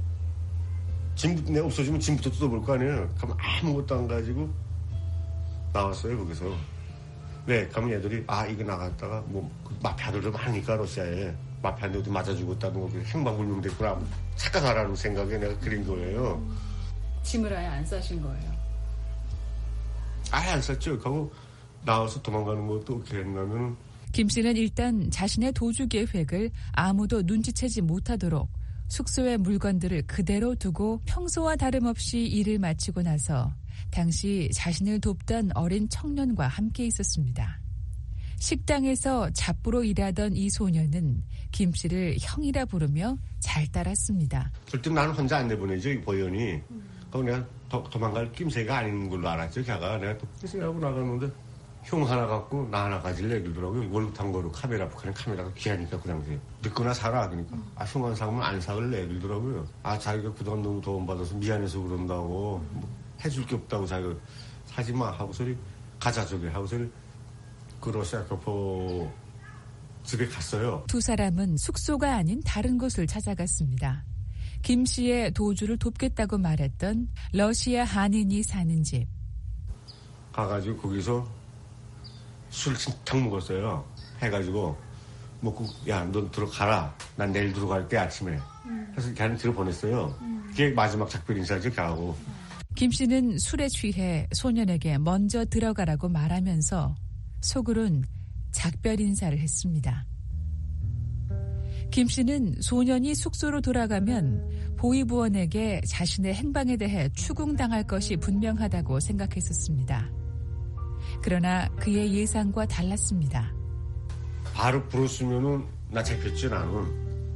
내가 없어지면 짐부터 뜯어볼 거 아니에요. 그럼 아무것도 안 가지고 나왔어요, 거기서. 왜? 그러면 애들이, 이거 나갔다가, 마피아들도 많으니까, 러시아에. 마피아인데 어디 맞아 죽었다는 거, 행방불명 됐구나. 착각하라는 생각에 내가 그린 거예요. 짐을 아예 안 싸신 거예요? 아예 안 쌌죠. 그리고 나와서 도망가는 것도 어떻게 했냐면. 김 씨는 일단 자신의 도주 계획을 아무도 눈치채지 못하도록 숙소의 물건들을 그대로 두고 평소와 다름없이 일을 마치고 나서 당시 자신을 돕던 어린 청년과 함께 있었습니다. 식당에서 잡부로 일하던 이 소년은 김 씨를 형이라 부르며 잘 따랐습니다. 절대 나는 혼자 안 내보내죠, 이 보현이. 그럼 내가 도망갈 낌새가 아닌 걸로 알았죠, 걔가. 내가 또 생각하고 나갔는데 형 하나 갖고 나 하나 가질래 그러더라고요. 월급탄 거로 북한에 카메라가 귀하니까 그 당시에. 늦거나 사라 그러니까. 형 안 사면 안 사갈래 그러더라고요. 자기가 그동안 너무 도움받아서 미안해서 그런다고 해줄 게 없다고 자기가 사지 마 하고 소리 가자 저기 하고 소리 그 러시아 교포 집에 갔어요. 두 사람은 숙소가 아닌 다른 곳을 찾아갔습니다. 김 씨의 도주를 돕겠다고 말했던 러시아 한인이 사는 집. 가가지고 거기서 술 진탕 먹었어요. 해가지고 먹고 넌 들어가라. 난 내일 들어갈게 아침에. 그래서 걔는 들어보냈어요. 그게 마지막 작별 인사죠, 걔하고. 김 씨는 술에 취해 소년에게 먼저 들어가라고 말하면서 속으론 작별 인사를 했습니다. 김 씨는 소년이 숙소로 돌아가면 보위부원에게 자신의 행방에 대해 추궁당할 것이 분명하다고 생각했었습니다. 그러나 그의 예상과 달랐습니다. 바로 불었으면은 나 잡혔지 나는.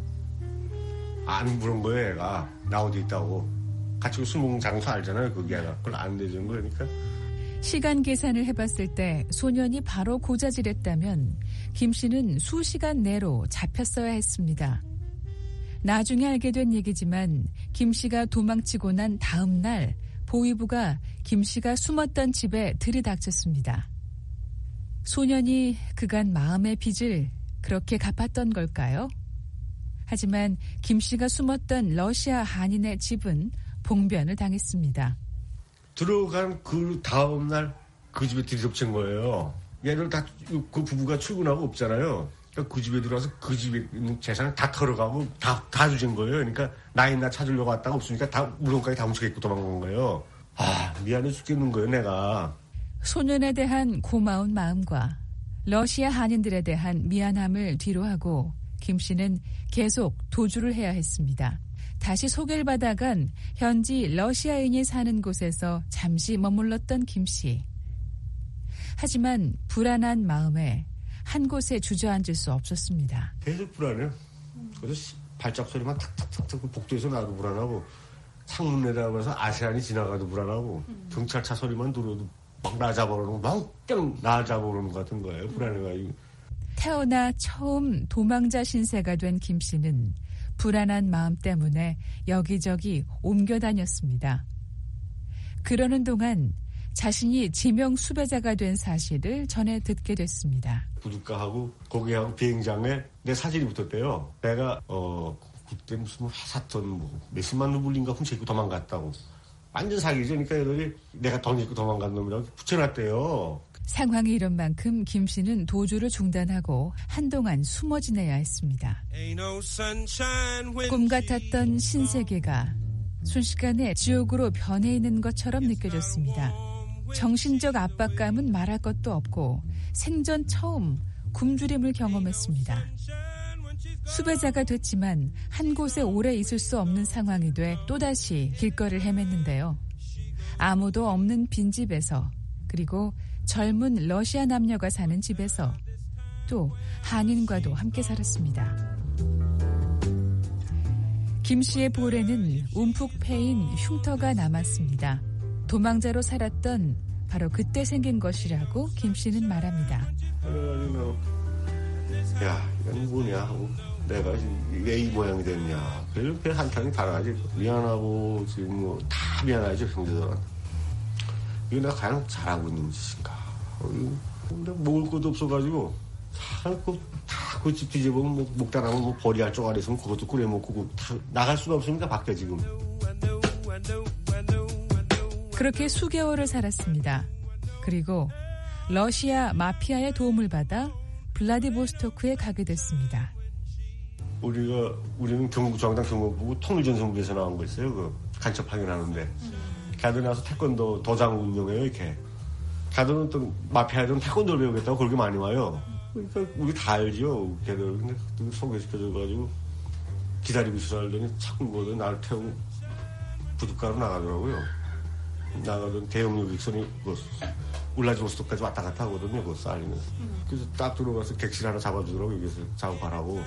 안 부른 거예요 애가. 나 어디 있다고. 같이 술 먹는 장소 알잖아요 거기 애가. 그걸 안 내준 거니까. 시간 계산을 해봤을 때 소년이 바로 고자질했다면 김 씨는 수시간 내로 잡혔어야 했습니다. 나중에 알게 된 얘기지만 김 씨가 도망치고 난 다음 날 보위부가 김 씨가 숨었던 집에 들이닥쳤습니다. 소년이 그간 마음의 빚을 그렇게 갚았던 걸까요? 하지만 김 씨가 숨었던 러시아 한인의 집은 봉변을 당했습니다. 들어간 그 다음 날 그 집에 들이닥친 거예요. 얘들 다 그 부부가 출근하고 없잖아요. 그러니까 그 집에 들어와서 그 집에 있는 재산을 다 털어가고 다 주진 거예요. 그러니까 나 찾으려고 왔다가 없으니까 다 물건까지 다 훔쳐갖고 도망간 거예요. 미안해 죽겠는 거예요, 내가. 소년에 대한 고마운 마음과 러시아 한인들에 대한 미안함을 뒤로하고 김 씨는 계속 도주를 해야 했습니다. 다시 소개를 받아간 현지 러시아인이 사는 곳에서 잠시 머물렀던 김 씨. 하지만 불안한 마음에 한 곳에 주저앉을 수 없었습니다. 계속 불안해요. 그래서 발작 소리만 탁탁탁탁 복도에서 나도 불안하고 창문 내다보면서 아세안이 지나가도 불안하고 경찰차 소리만 들어도 막 나 잡아오는 거 막 나 잡아오는 것 같은 거예요. 불안해가지고. 태어나 처음 도망자 신세가 된 김 씨는 불안한 마음 때문에 여기저기 옮겨 다녔습니다. 그러는 동안 자신이 지명 수배자가 된 사실을 전해 듣게 됐습니다. 부둣가하고 거기하고 비행장에 내 사진이 붙었대요. 내가 그때 무슨 회사돈 몇십만 루블인가 훔쳐입고 도망갔다고. 완전 사기죠. 그러니까 애들이 내가 던지고 도망간 놈이라고 붙여놨대요. 상황이 이런 만큼 김 씨는 도주를 중단하고 한동안 숨어 지내야 했습니다. 꿈 같았던 신세계가 순식간에 지옥으로 변해 있는 것처럼 느껴졌습니다. 정신적 압박감은 말할 것도 없고 생전 처음 굶주림을 경험했습니다. 수배자가 됐지만 한 곳에 오래 있을 수 없는 상황이 돼 또다시 길거리를 헤맸는데요. 아무도 없는 빈집에서, 그리고 젊은 러시아 남녀가 사는 집에서, 또 한인과도 함께 살았습니다. 김 씨의 볼에는 움푹 패인 흉터가 남았습니다. 도망자로 살았던 바로 그때 생긴 것이라고 김 씨는 말합니다. 야, 이건 뭐냐 하고 내가 왜 이 모양이 됐냐. 그 한탄이 달아가지. 미안하고 지금 뭐 다 미안하죠, 형제들한테. 이거 내가 가장 잘하고 있는 짓인가. 근데 먹을 것도 없어가지고 그 집 뒤집으면 목단하면 뭐 버리할 쪼가리 있으면 그것도 끓여 먹고 다 나갈 수가 없으니까 밖에 지금. 그렇게 수개월을 살았습니다. 그리고 러시아 마피아의 도움을 받아 블라디보스토크에 가게 됐습니다. 우리는 중앙당 경북부 통일전선부에서 나온 거 있어요. 그 간첩 확인하는데. 가도 나서 태권도 도장 운영해요, 이렇게. 가도는 또 마피아들은 태권도를 배우겠다고 그렇게 많이 와요. 그러니까 우리 다 알죠, 걔들. 근데 소개시켜줘가지고 기다리고 있어 하더니 자꾸 뭐든 나를 태우고 부둣가로 나가더라고요. 나가던 대형 유익선이 울라디보스토크까지 왔다 갔다 하거든요, 그거 쌓이면서. 그래서 딱 들어가서 객실 하나 잡아주더라고, 여기서 작업하라고.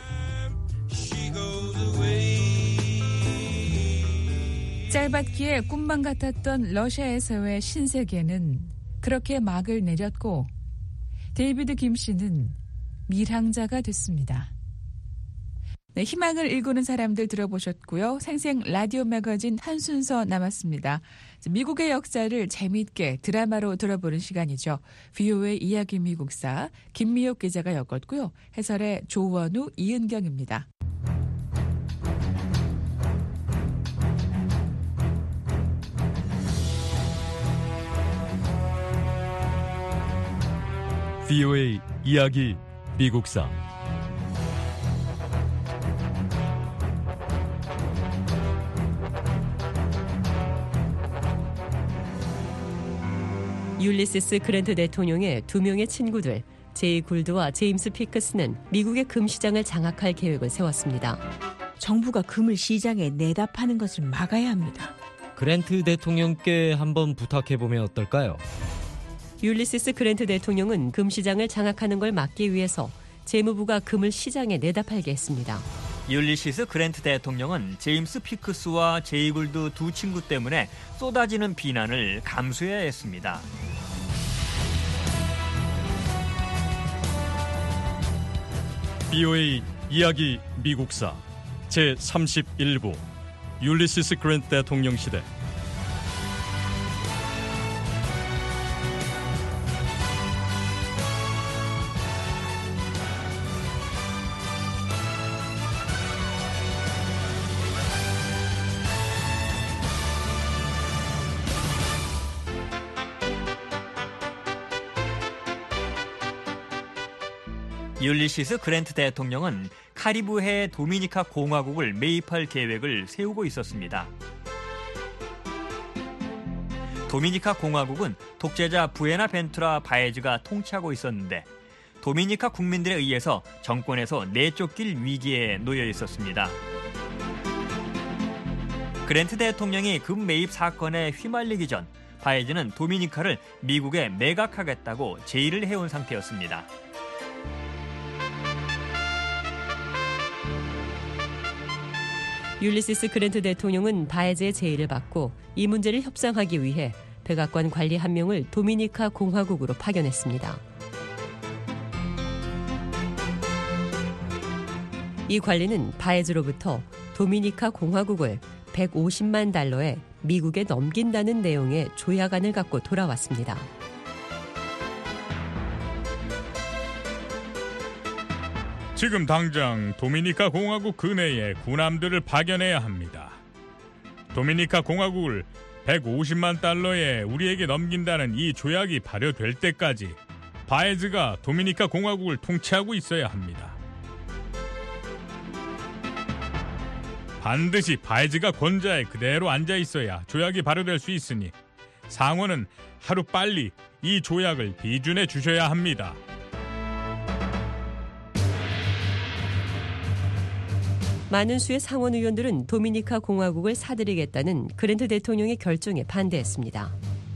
짧았기에 꿈만 같았던 러시아에서의 신세계는 그렇게 막을 내렸고 데이비드 김 씨는 밀항자가 됐습니다. 네, 희망을 일구는 사람들 들어보셨고요. 생생 라디오 매거진 한 순서 남았습니다. 미국의 역사를 재미있게 드라마로 들어보는 시간이죠. VOA 이야기 미국사 김미옥 기자가 엮었고요. 해설의 조원우, 이은경입니다. VOA 이야기 미국사 율리시스 그랜트 대통령의 두 명의 친구들 제이 굴드와 제임스 피크스는 미국의 금 시장을 장악할 계획을 세웠습니다. 정부가 금을 시장에 내다 파는 것을 막아야 합니다. 그랜트 대통령께 한번 부탁해보면 어떨까요? 율리시스 그랜트 대통령은 금 시장을 장악하는 걸 막기 위해서 재무부가 금을 시장에 내다 팔게 했습니다. 율리시스 그랜트 대통령은 제임스 피크스와 제이 굴드 두 친구 때문에 쏟아지는 비난을 감수해야 했습니다. VOA 이야기 미국사 제31부 율리시스 그랜트 대통령 시대. 율리시스 그랜트 대통령은 카리브해 도미니카 공화국을 매입할 계획을 세우고 있었습니다. 도미니카 공화국은 독재자 부에나벤투라 바에즈가 통치하고 있었는데 도미니카 국민들에 의해서 정권에서 내쫓길 위기에 놓여 있었습니다. 그랜트 대통령이 금 매입 사건에 휘말리기 전 바에즈는 도미니카를 미국에 매각하겠다고 제의를 해온 상태였습니다. 율리시스 그랜트 대통령은 바에즈의 제의를 받고 이 문제를 협상하기 위해 백악관 관리 한 명을 도미니카 공화국으로 파견했습니다. 이 관리는 바에즈로부터 도미니카 공화국을 150만 달러에 미국에 넘긴다는 내용의 조약안을 갖고 돌아왔습니다. 지금 당장 도미니카 공화국 근해에 군함들을 파견해야 합니다. 도미니카 공화국을 150만 달러에 우리에게 넘긴다는 이 조약이 발효될 때까지 바에즈가 도미니카 공화국을 통치하고 있어야 합니다. 반드시 바에즈가 권좌에 그대로 앉아 있어야 조약이 발효될 수 있으니 상원은 하루 빨리 이 조약을 비준해 주셔야 합니다. 많은 수의 상원 의원들은 도미니카 공화국을 사들이겠다는 그랜트 대통령의 결정에 반대했습니다.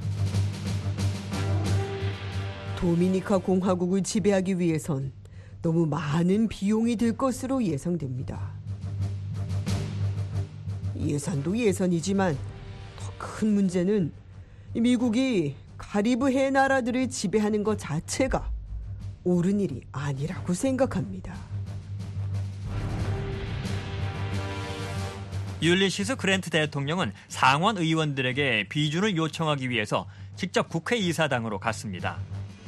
도미니카 공화국을 지배하기 위해선 너무 많은 비용이 들 것으로 예상됩니다. 예산도 예산이지만 더 큰 문제는 미국이 카리브 해 나라들을 지배하는 것 자체가 옳은 일이 아니라고 생각합니다. 율리시스 그랜트 대통령은 상원 의원들에게 비준을 요청하기 위해서 직접 국회의사당으로 갔습니다.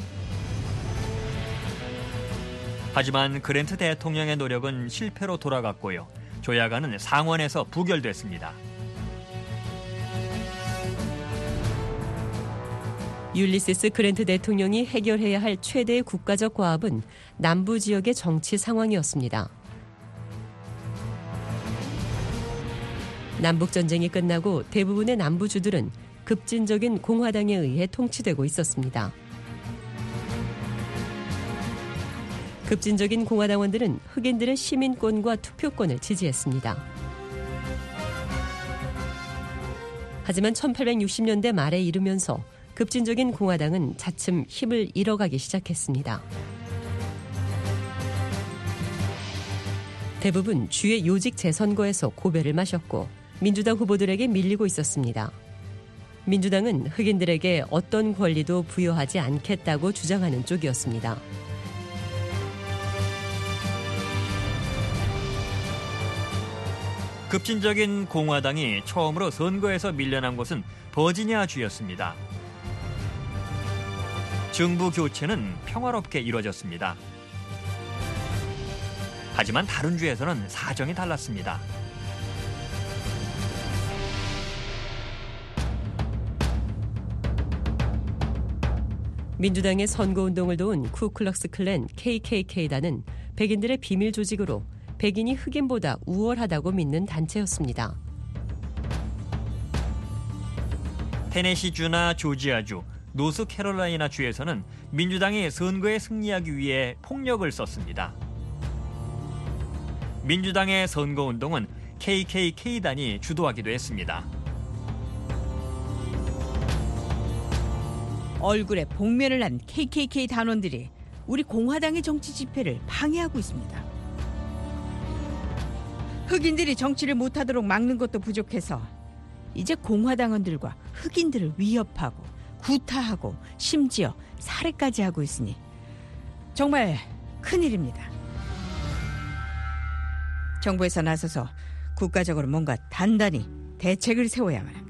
하지만 그랜트 대통령의 노력은 실패로 돌아갔고요. 조약안은 상원에서 부결됐습니다. 율리시스 그랜트 대통령이 해결해야 할 최대의 국가적 과업은 남부 지역의 정치 상황이었습니다. 남북전쟁이 끝나고 대부분의 남부주들은 급진적인 공화당에 의해 통치되고 있었습니다. 급진적인 공화당원들은 흑인들의 시민권과 투표권을 지지했습니다. 하지만 1860년대 말에 이르면서 급진적인 공화당은 차츰 힘을 잃어가기 시작했습니다. 대부분 주의 요직 재선거에서 고배를 마셨고 민주당 후보들에게 밀리고 있었습니다. 민주당은 흑인들에게 어떤 권리도 부여하지 않겠다고 주장하는 쪽이었습니다. 급진적인 공화당이 처음으로 선거에서 밀려난 곳은 버지니아주였습니다. 정부 교체는 평화롭게 이루어졌습니다. 하지만 다른 주에서는 사정이 달랐습니다. 민주당의 선거운동을 도운 쿠클럭스 클랜 KKK단은 백인들의 비밀 조직으로 백인이 흑인보다 우월하다고 믿는 단체였습니다. 테네시주나 조지아주, 노스캐롤라이나 주에서는 민주당이 선거에 승리하기 위해 폭력을 썼습니다. 민주당의 선거운동은 KKK단이 주도하기도 했습니다. 얼굴에 복면을 한 KKK 단원들이 우리 공화당의 정치 집회를 방해하고 있습니다. 흑인들이 정치를 못하도록 막는 것도 부족해서 이제 공화당원들과 흑인들을 위협하고 구타하고 심지어 살해까지 하고 있으니 정말 큰일입니다. 정부에서 나서서 국가적으로 뭔가 단단히 대책을 세워야만 합니다.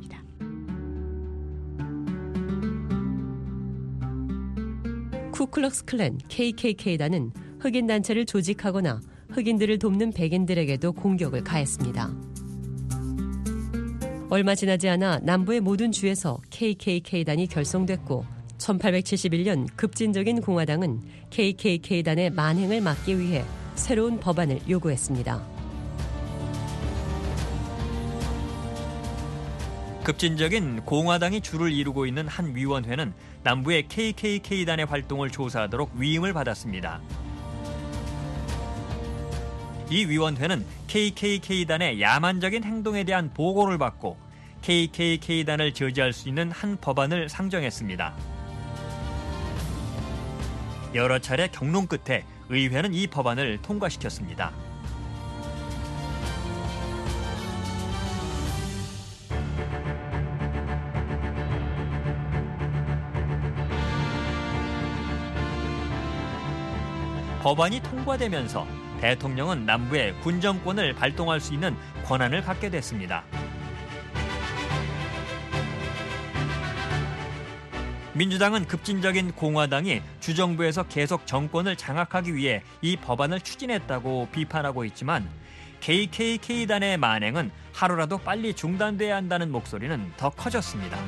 쿠클럭스 클랜 KKK단은 흑인 단체를 조직하거나 흑인들을 돕는 백인들에게도 공격을 가했습니다. 얼마 지나지 않아 남부의 모든 주에서 KKK단이 결성됐고 1871년 급진적인 공화당은 KKK단의 만행을 막기 위해 새로운 법안을 요구했습니다. 급진적인 공화당이 주를 이루고 있는 한 위원회는 남부의 KKK단의 활동을 조사하도록 위임을 받았습니다. 이 위원회는 KKK단의 야만적인 행동에 대한 보고를 받고 KKK단을 저지할 수 있는 한 법안을 상정했습니다. 여러 차례 경론 끝에 의회는 이 법안을 통과시켰습니다. 법안이 통과되면서 대통령은 남부의 군정권을 발동할 수 있는 권한을 갖게 됐습니다. 민주당은 급진적인 공화당이 주정부에서 계속 정권을 장악하기 위해 이 법안을 추진했다고 비판하고 있지만 KKK단의 만행은 하루라도 빨리 중단돼야 한다는 목소리는 더 커졌습니다.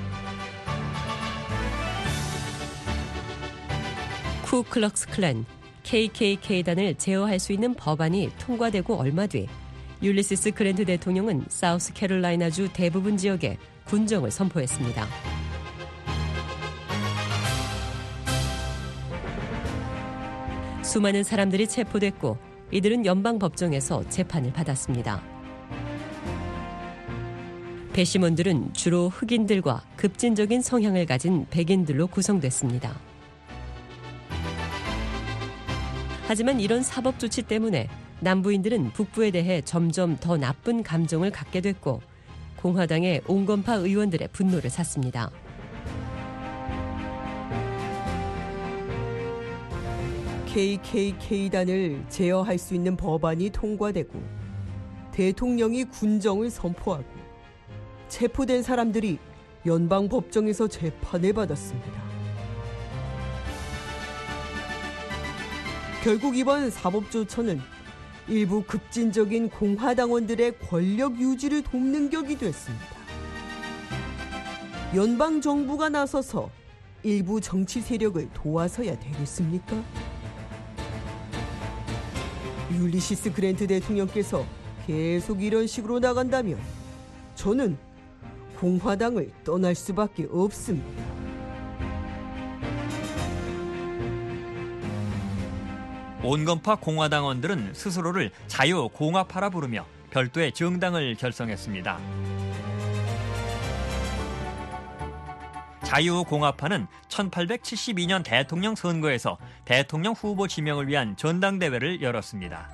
쿠클럭스 클랜, KKK단을 제어할 수 있는 법안이 통과되고 얼마 뒤 율리시스 그랜트 대통령은 사우스캐롤라이나주 대부분 지역에 군정을 선포했습니다. 수많은 사람들이 체포됐고 이들은 연방법정에서 재판을 받았습니다. 배심원들은 주로 흑인들과 급진적인 성향을 가진 백인들로 구성됐습니다. 하지만 이런 사법 조치 때문에 남부인들은 북부에 대해 점점 더 나쁜 감정을 갖게 됐고 공화당의 온건파 의원들의 분노를 샀습니다. KKK단을 제어할 수 있는 법안이 통과되고 대통령이 군정을 선포하고 체포된 사람들이 연방법정에서 재판을 받았습니다. 결국 이번 사법조처는 일부 급진적인 공화당원들의 권력 유지를 돕는 격이 됐습니다. 연방정부가 나서서 일부 정치 세력을 도와서야 되겠습니까? 율리시스 그랜트 대통령께서 계속 이런 식으로 나간다면 저는 공화당을 떠날 수밖에 없습니다. 온건파 공화당원들은 스스로를 자유공화파라 부르며 별도의 정당을 결성했습니다. 자유공화파는 1872년 대통령 선거에서 대통령 후보 지명을 위한 전당대회를 열었습니다.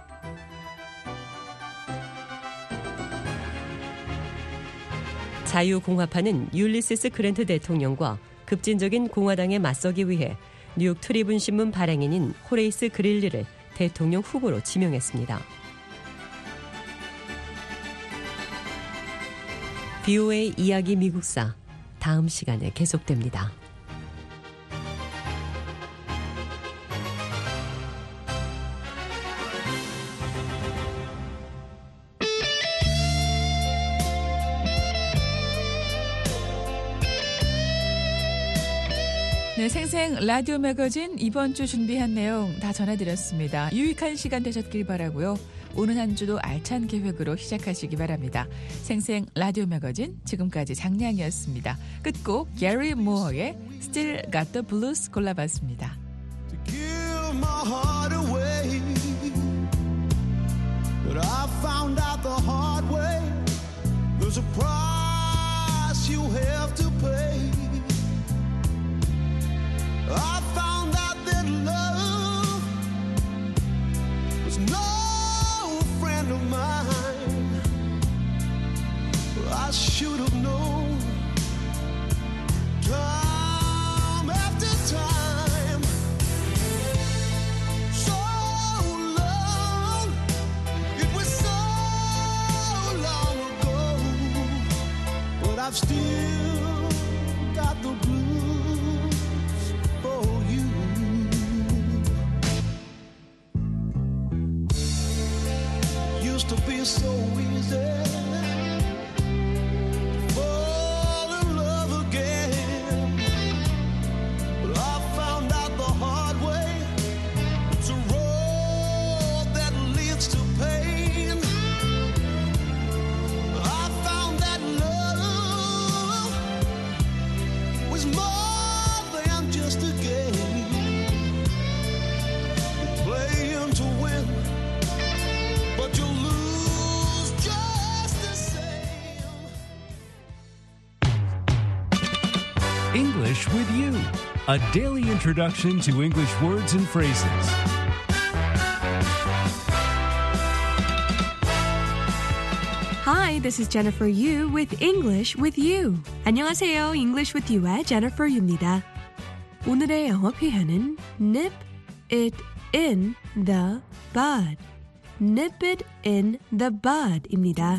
자유공화파는 율리시스 그랜트 대통령과 급진적인 공화당에 맞서기 위해 뉴욕 트리뷴 신문 발행인인 호레이스 그릴리를 대통령 후보로 지명했습니다. VOA 이야기 미국사 다음 시간에 계속됩니다. 네, 생생 라디오 매거진 이번 주 준비한 내용 다 전해드렸습니다. 유익한 시간 되셨길 바라고요. 오는 한 주도 알찬 계획으로 시작하시기 바랍니다. 생생 라디오 매거진 지금까지 장량이었습니다. 끝곡 게리 무어의 Still Got the Blues 골라봤습니다. Give my heart away, but I found out the hard way. There's a price you have to pay. I found out that love was no friend of mine. I should have known time after time. So long, it was so long ago, but I've still got the blues for you. Used to be so easy to fall in love again, but I found out the hard way. It's a road that leads to pain. I found that love was more than just a game. You're playing to win, but you lose just the same. English with You, a daily introduction to English words and phrases. Hi, this is Jennifer Yu with English with You. 안녕하세요. English with You의 Jennifer Yu입니다. 오늘의 영어 표현은 nip it in the bud. Nip it in the bud입니다.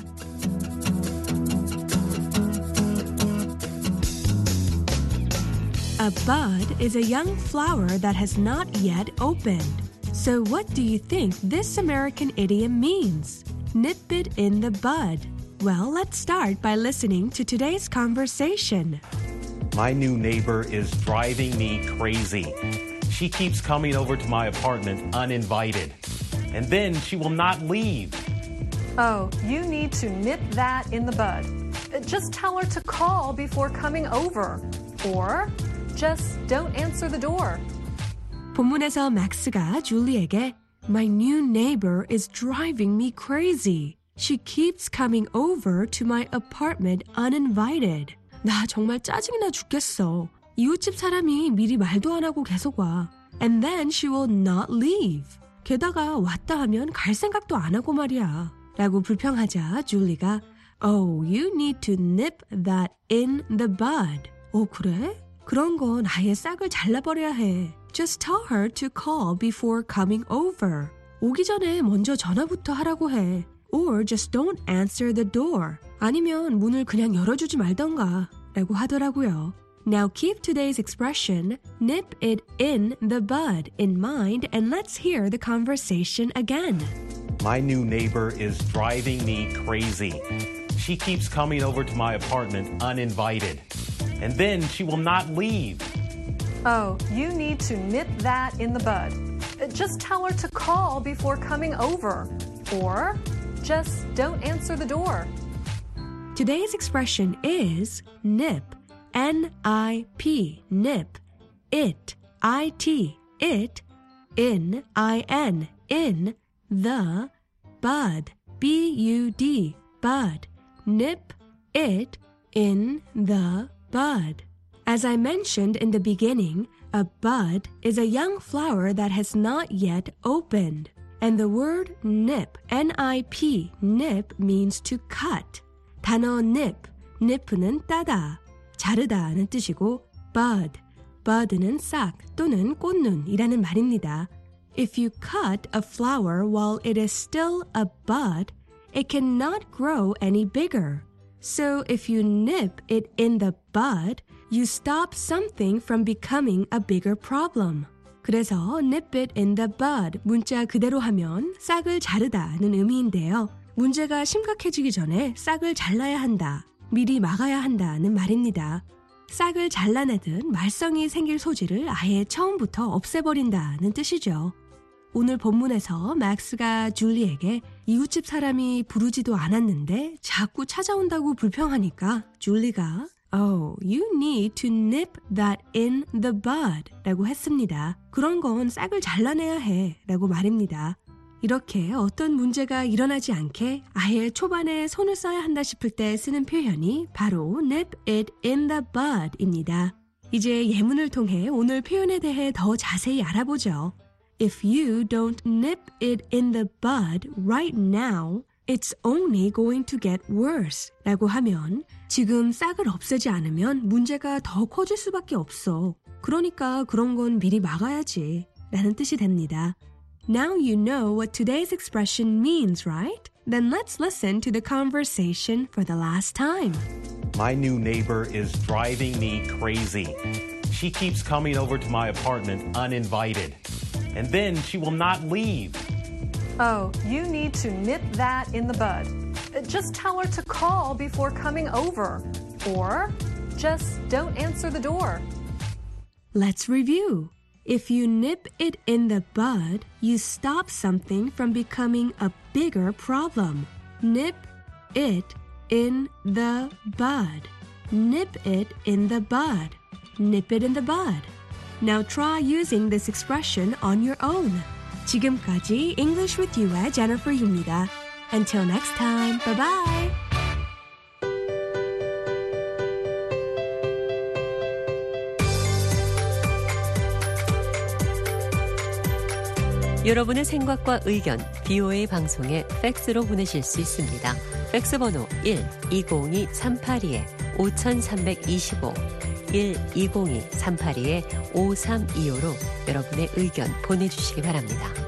A bud is a young flower that has not yet opened. So what do you think this American idiom means? nip it in the bud? Well, let's start by listening to today's conversation. My new neighbor is driving me crazy. She keeps coming over to my apartment uninvited. And then she will not leave. Oh, you need to nip that in the bud. Just tell her to call before coming over. Or just don't answer the door. 본문에서 맥스가 줄리에게 My new neighbor is driving me crazy. She keeps coming over to my apartment uninvited. 나 정말 짜증나 죽겠어. 이웃집 사람이 미리 말도 안 하고 계속 와. And then she will not leave. 게다가 왔다 하면 갈 생각도 안 하고 말이야. 라고 불평하자 줄리가 Oh, you need to nip that in the bud. 그래? 그런 건 아예 싹을 잘라버려야 해. Just tell her to call before coming over. 오기 전에 먼저 전화부터 하라고 해. Or just don't answer the door. 아니면 문을 그냥 열어주지 말던가. 라고 하더라고요. Now keep today's expression, nip it in the bud, in mind and let's hear the conversation again. My new neighbor is driving me crazy. She keeps coming over to my apartment uninvited. And then she will not leave. Oh, you need to nip that in the bud. Just tell her to call before coming over. Or just don't answer the door. Today's expression is nip, N-I-P, nip, it, I-T, it, in, I-N, in, the, bud, B-U-D, bud, nip it in the bud. As I mentioned in the beginning, a bud is a young flower that has not yet opened. And the word nip, N-I-P, nip means to cut. 단어 nip, nip는 따다, 자르다는 뜻이고 bud, bud는 싹 또는 꽃눈이라는 말입니다. If you cut a flower while it is still a bud, it cannot grow any bigger. So if you nip it in the bud, you stop something from becoming a bigger problem. 그래서 nip it in the bud, 문자 그대로 하면 싹을 자르다는 의미인데요. 문제가 심각해지기 전에 싹을 잘라야 한다, 미리 막아야 한다는 말입니다. 싹을 잘라내듯 말썽이 생길 소지를 아예 처음부터 없애버린다는 뜻이죠. 오늘 본문에서 맥스가 줄리에게 이웃집 사람이 부르지도 않았는데 자꾸 찾아온다고 불평하니까 줄리가 Oh, you need to nip that in the bud 라고 했습니다. 그런 건 싹을 잘라내야 해 라고 말입니다. 이렇게 어떤 문제가 일어나지 않게 아예 초반에 손을 써야 한다 싶을 때 쓰는 표현이 바로 nip it in the bud입니다. 이제 예문을 통해 오늘 표현에 대해 더 자세히 알아보죠. If you don't nip it in the bud right now, it's only going to get worse 라고 하면 지금 싹을 없애지 않으면 문제가 더 커질 수밖에 없어. 그러니까 그런 건 미리 막아야지 라는 뜻이 됩니다. Now you know what today's expression means, right? Then let's listen to the conversation for the last time. My new neighbor is driving me crazy. She keeps coming over to my apartment uninvited. And then she will not leave. Oh, you need to nip that in the bud. Just tell her to call before coming over. Or just don't answer the door. Let's review. If you nip it in the bud, you stop something from becoming a bigger problem. Nip it in the bud. Nip it in the bud. Nip it in the bud. Now try using this expression on your own. 지금까지 English with You의 Jennifer Yu입니다. Until next time, bye-bye. 여러분의 생각과 의견, BOA 방송에 팩스로 보내실 수 있습니다. 팩스 번호 1-202-382-5325, 1-202-382-5325로 여러분의 의견 보내주시기 바랍니다.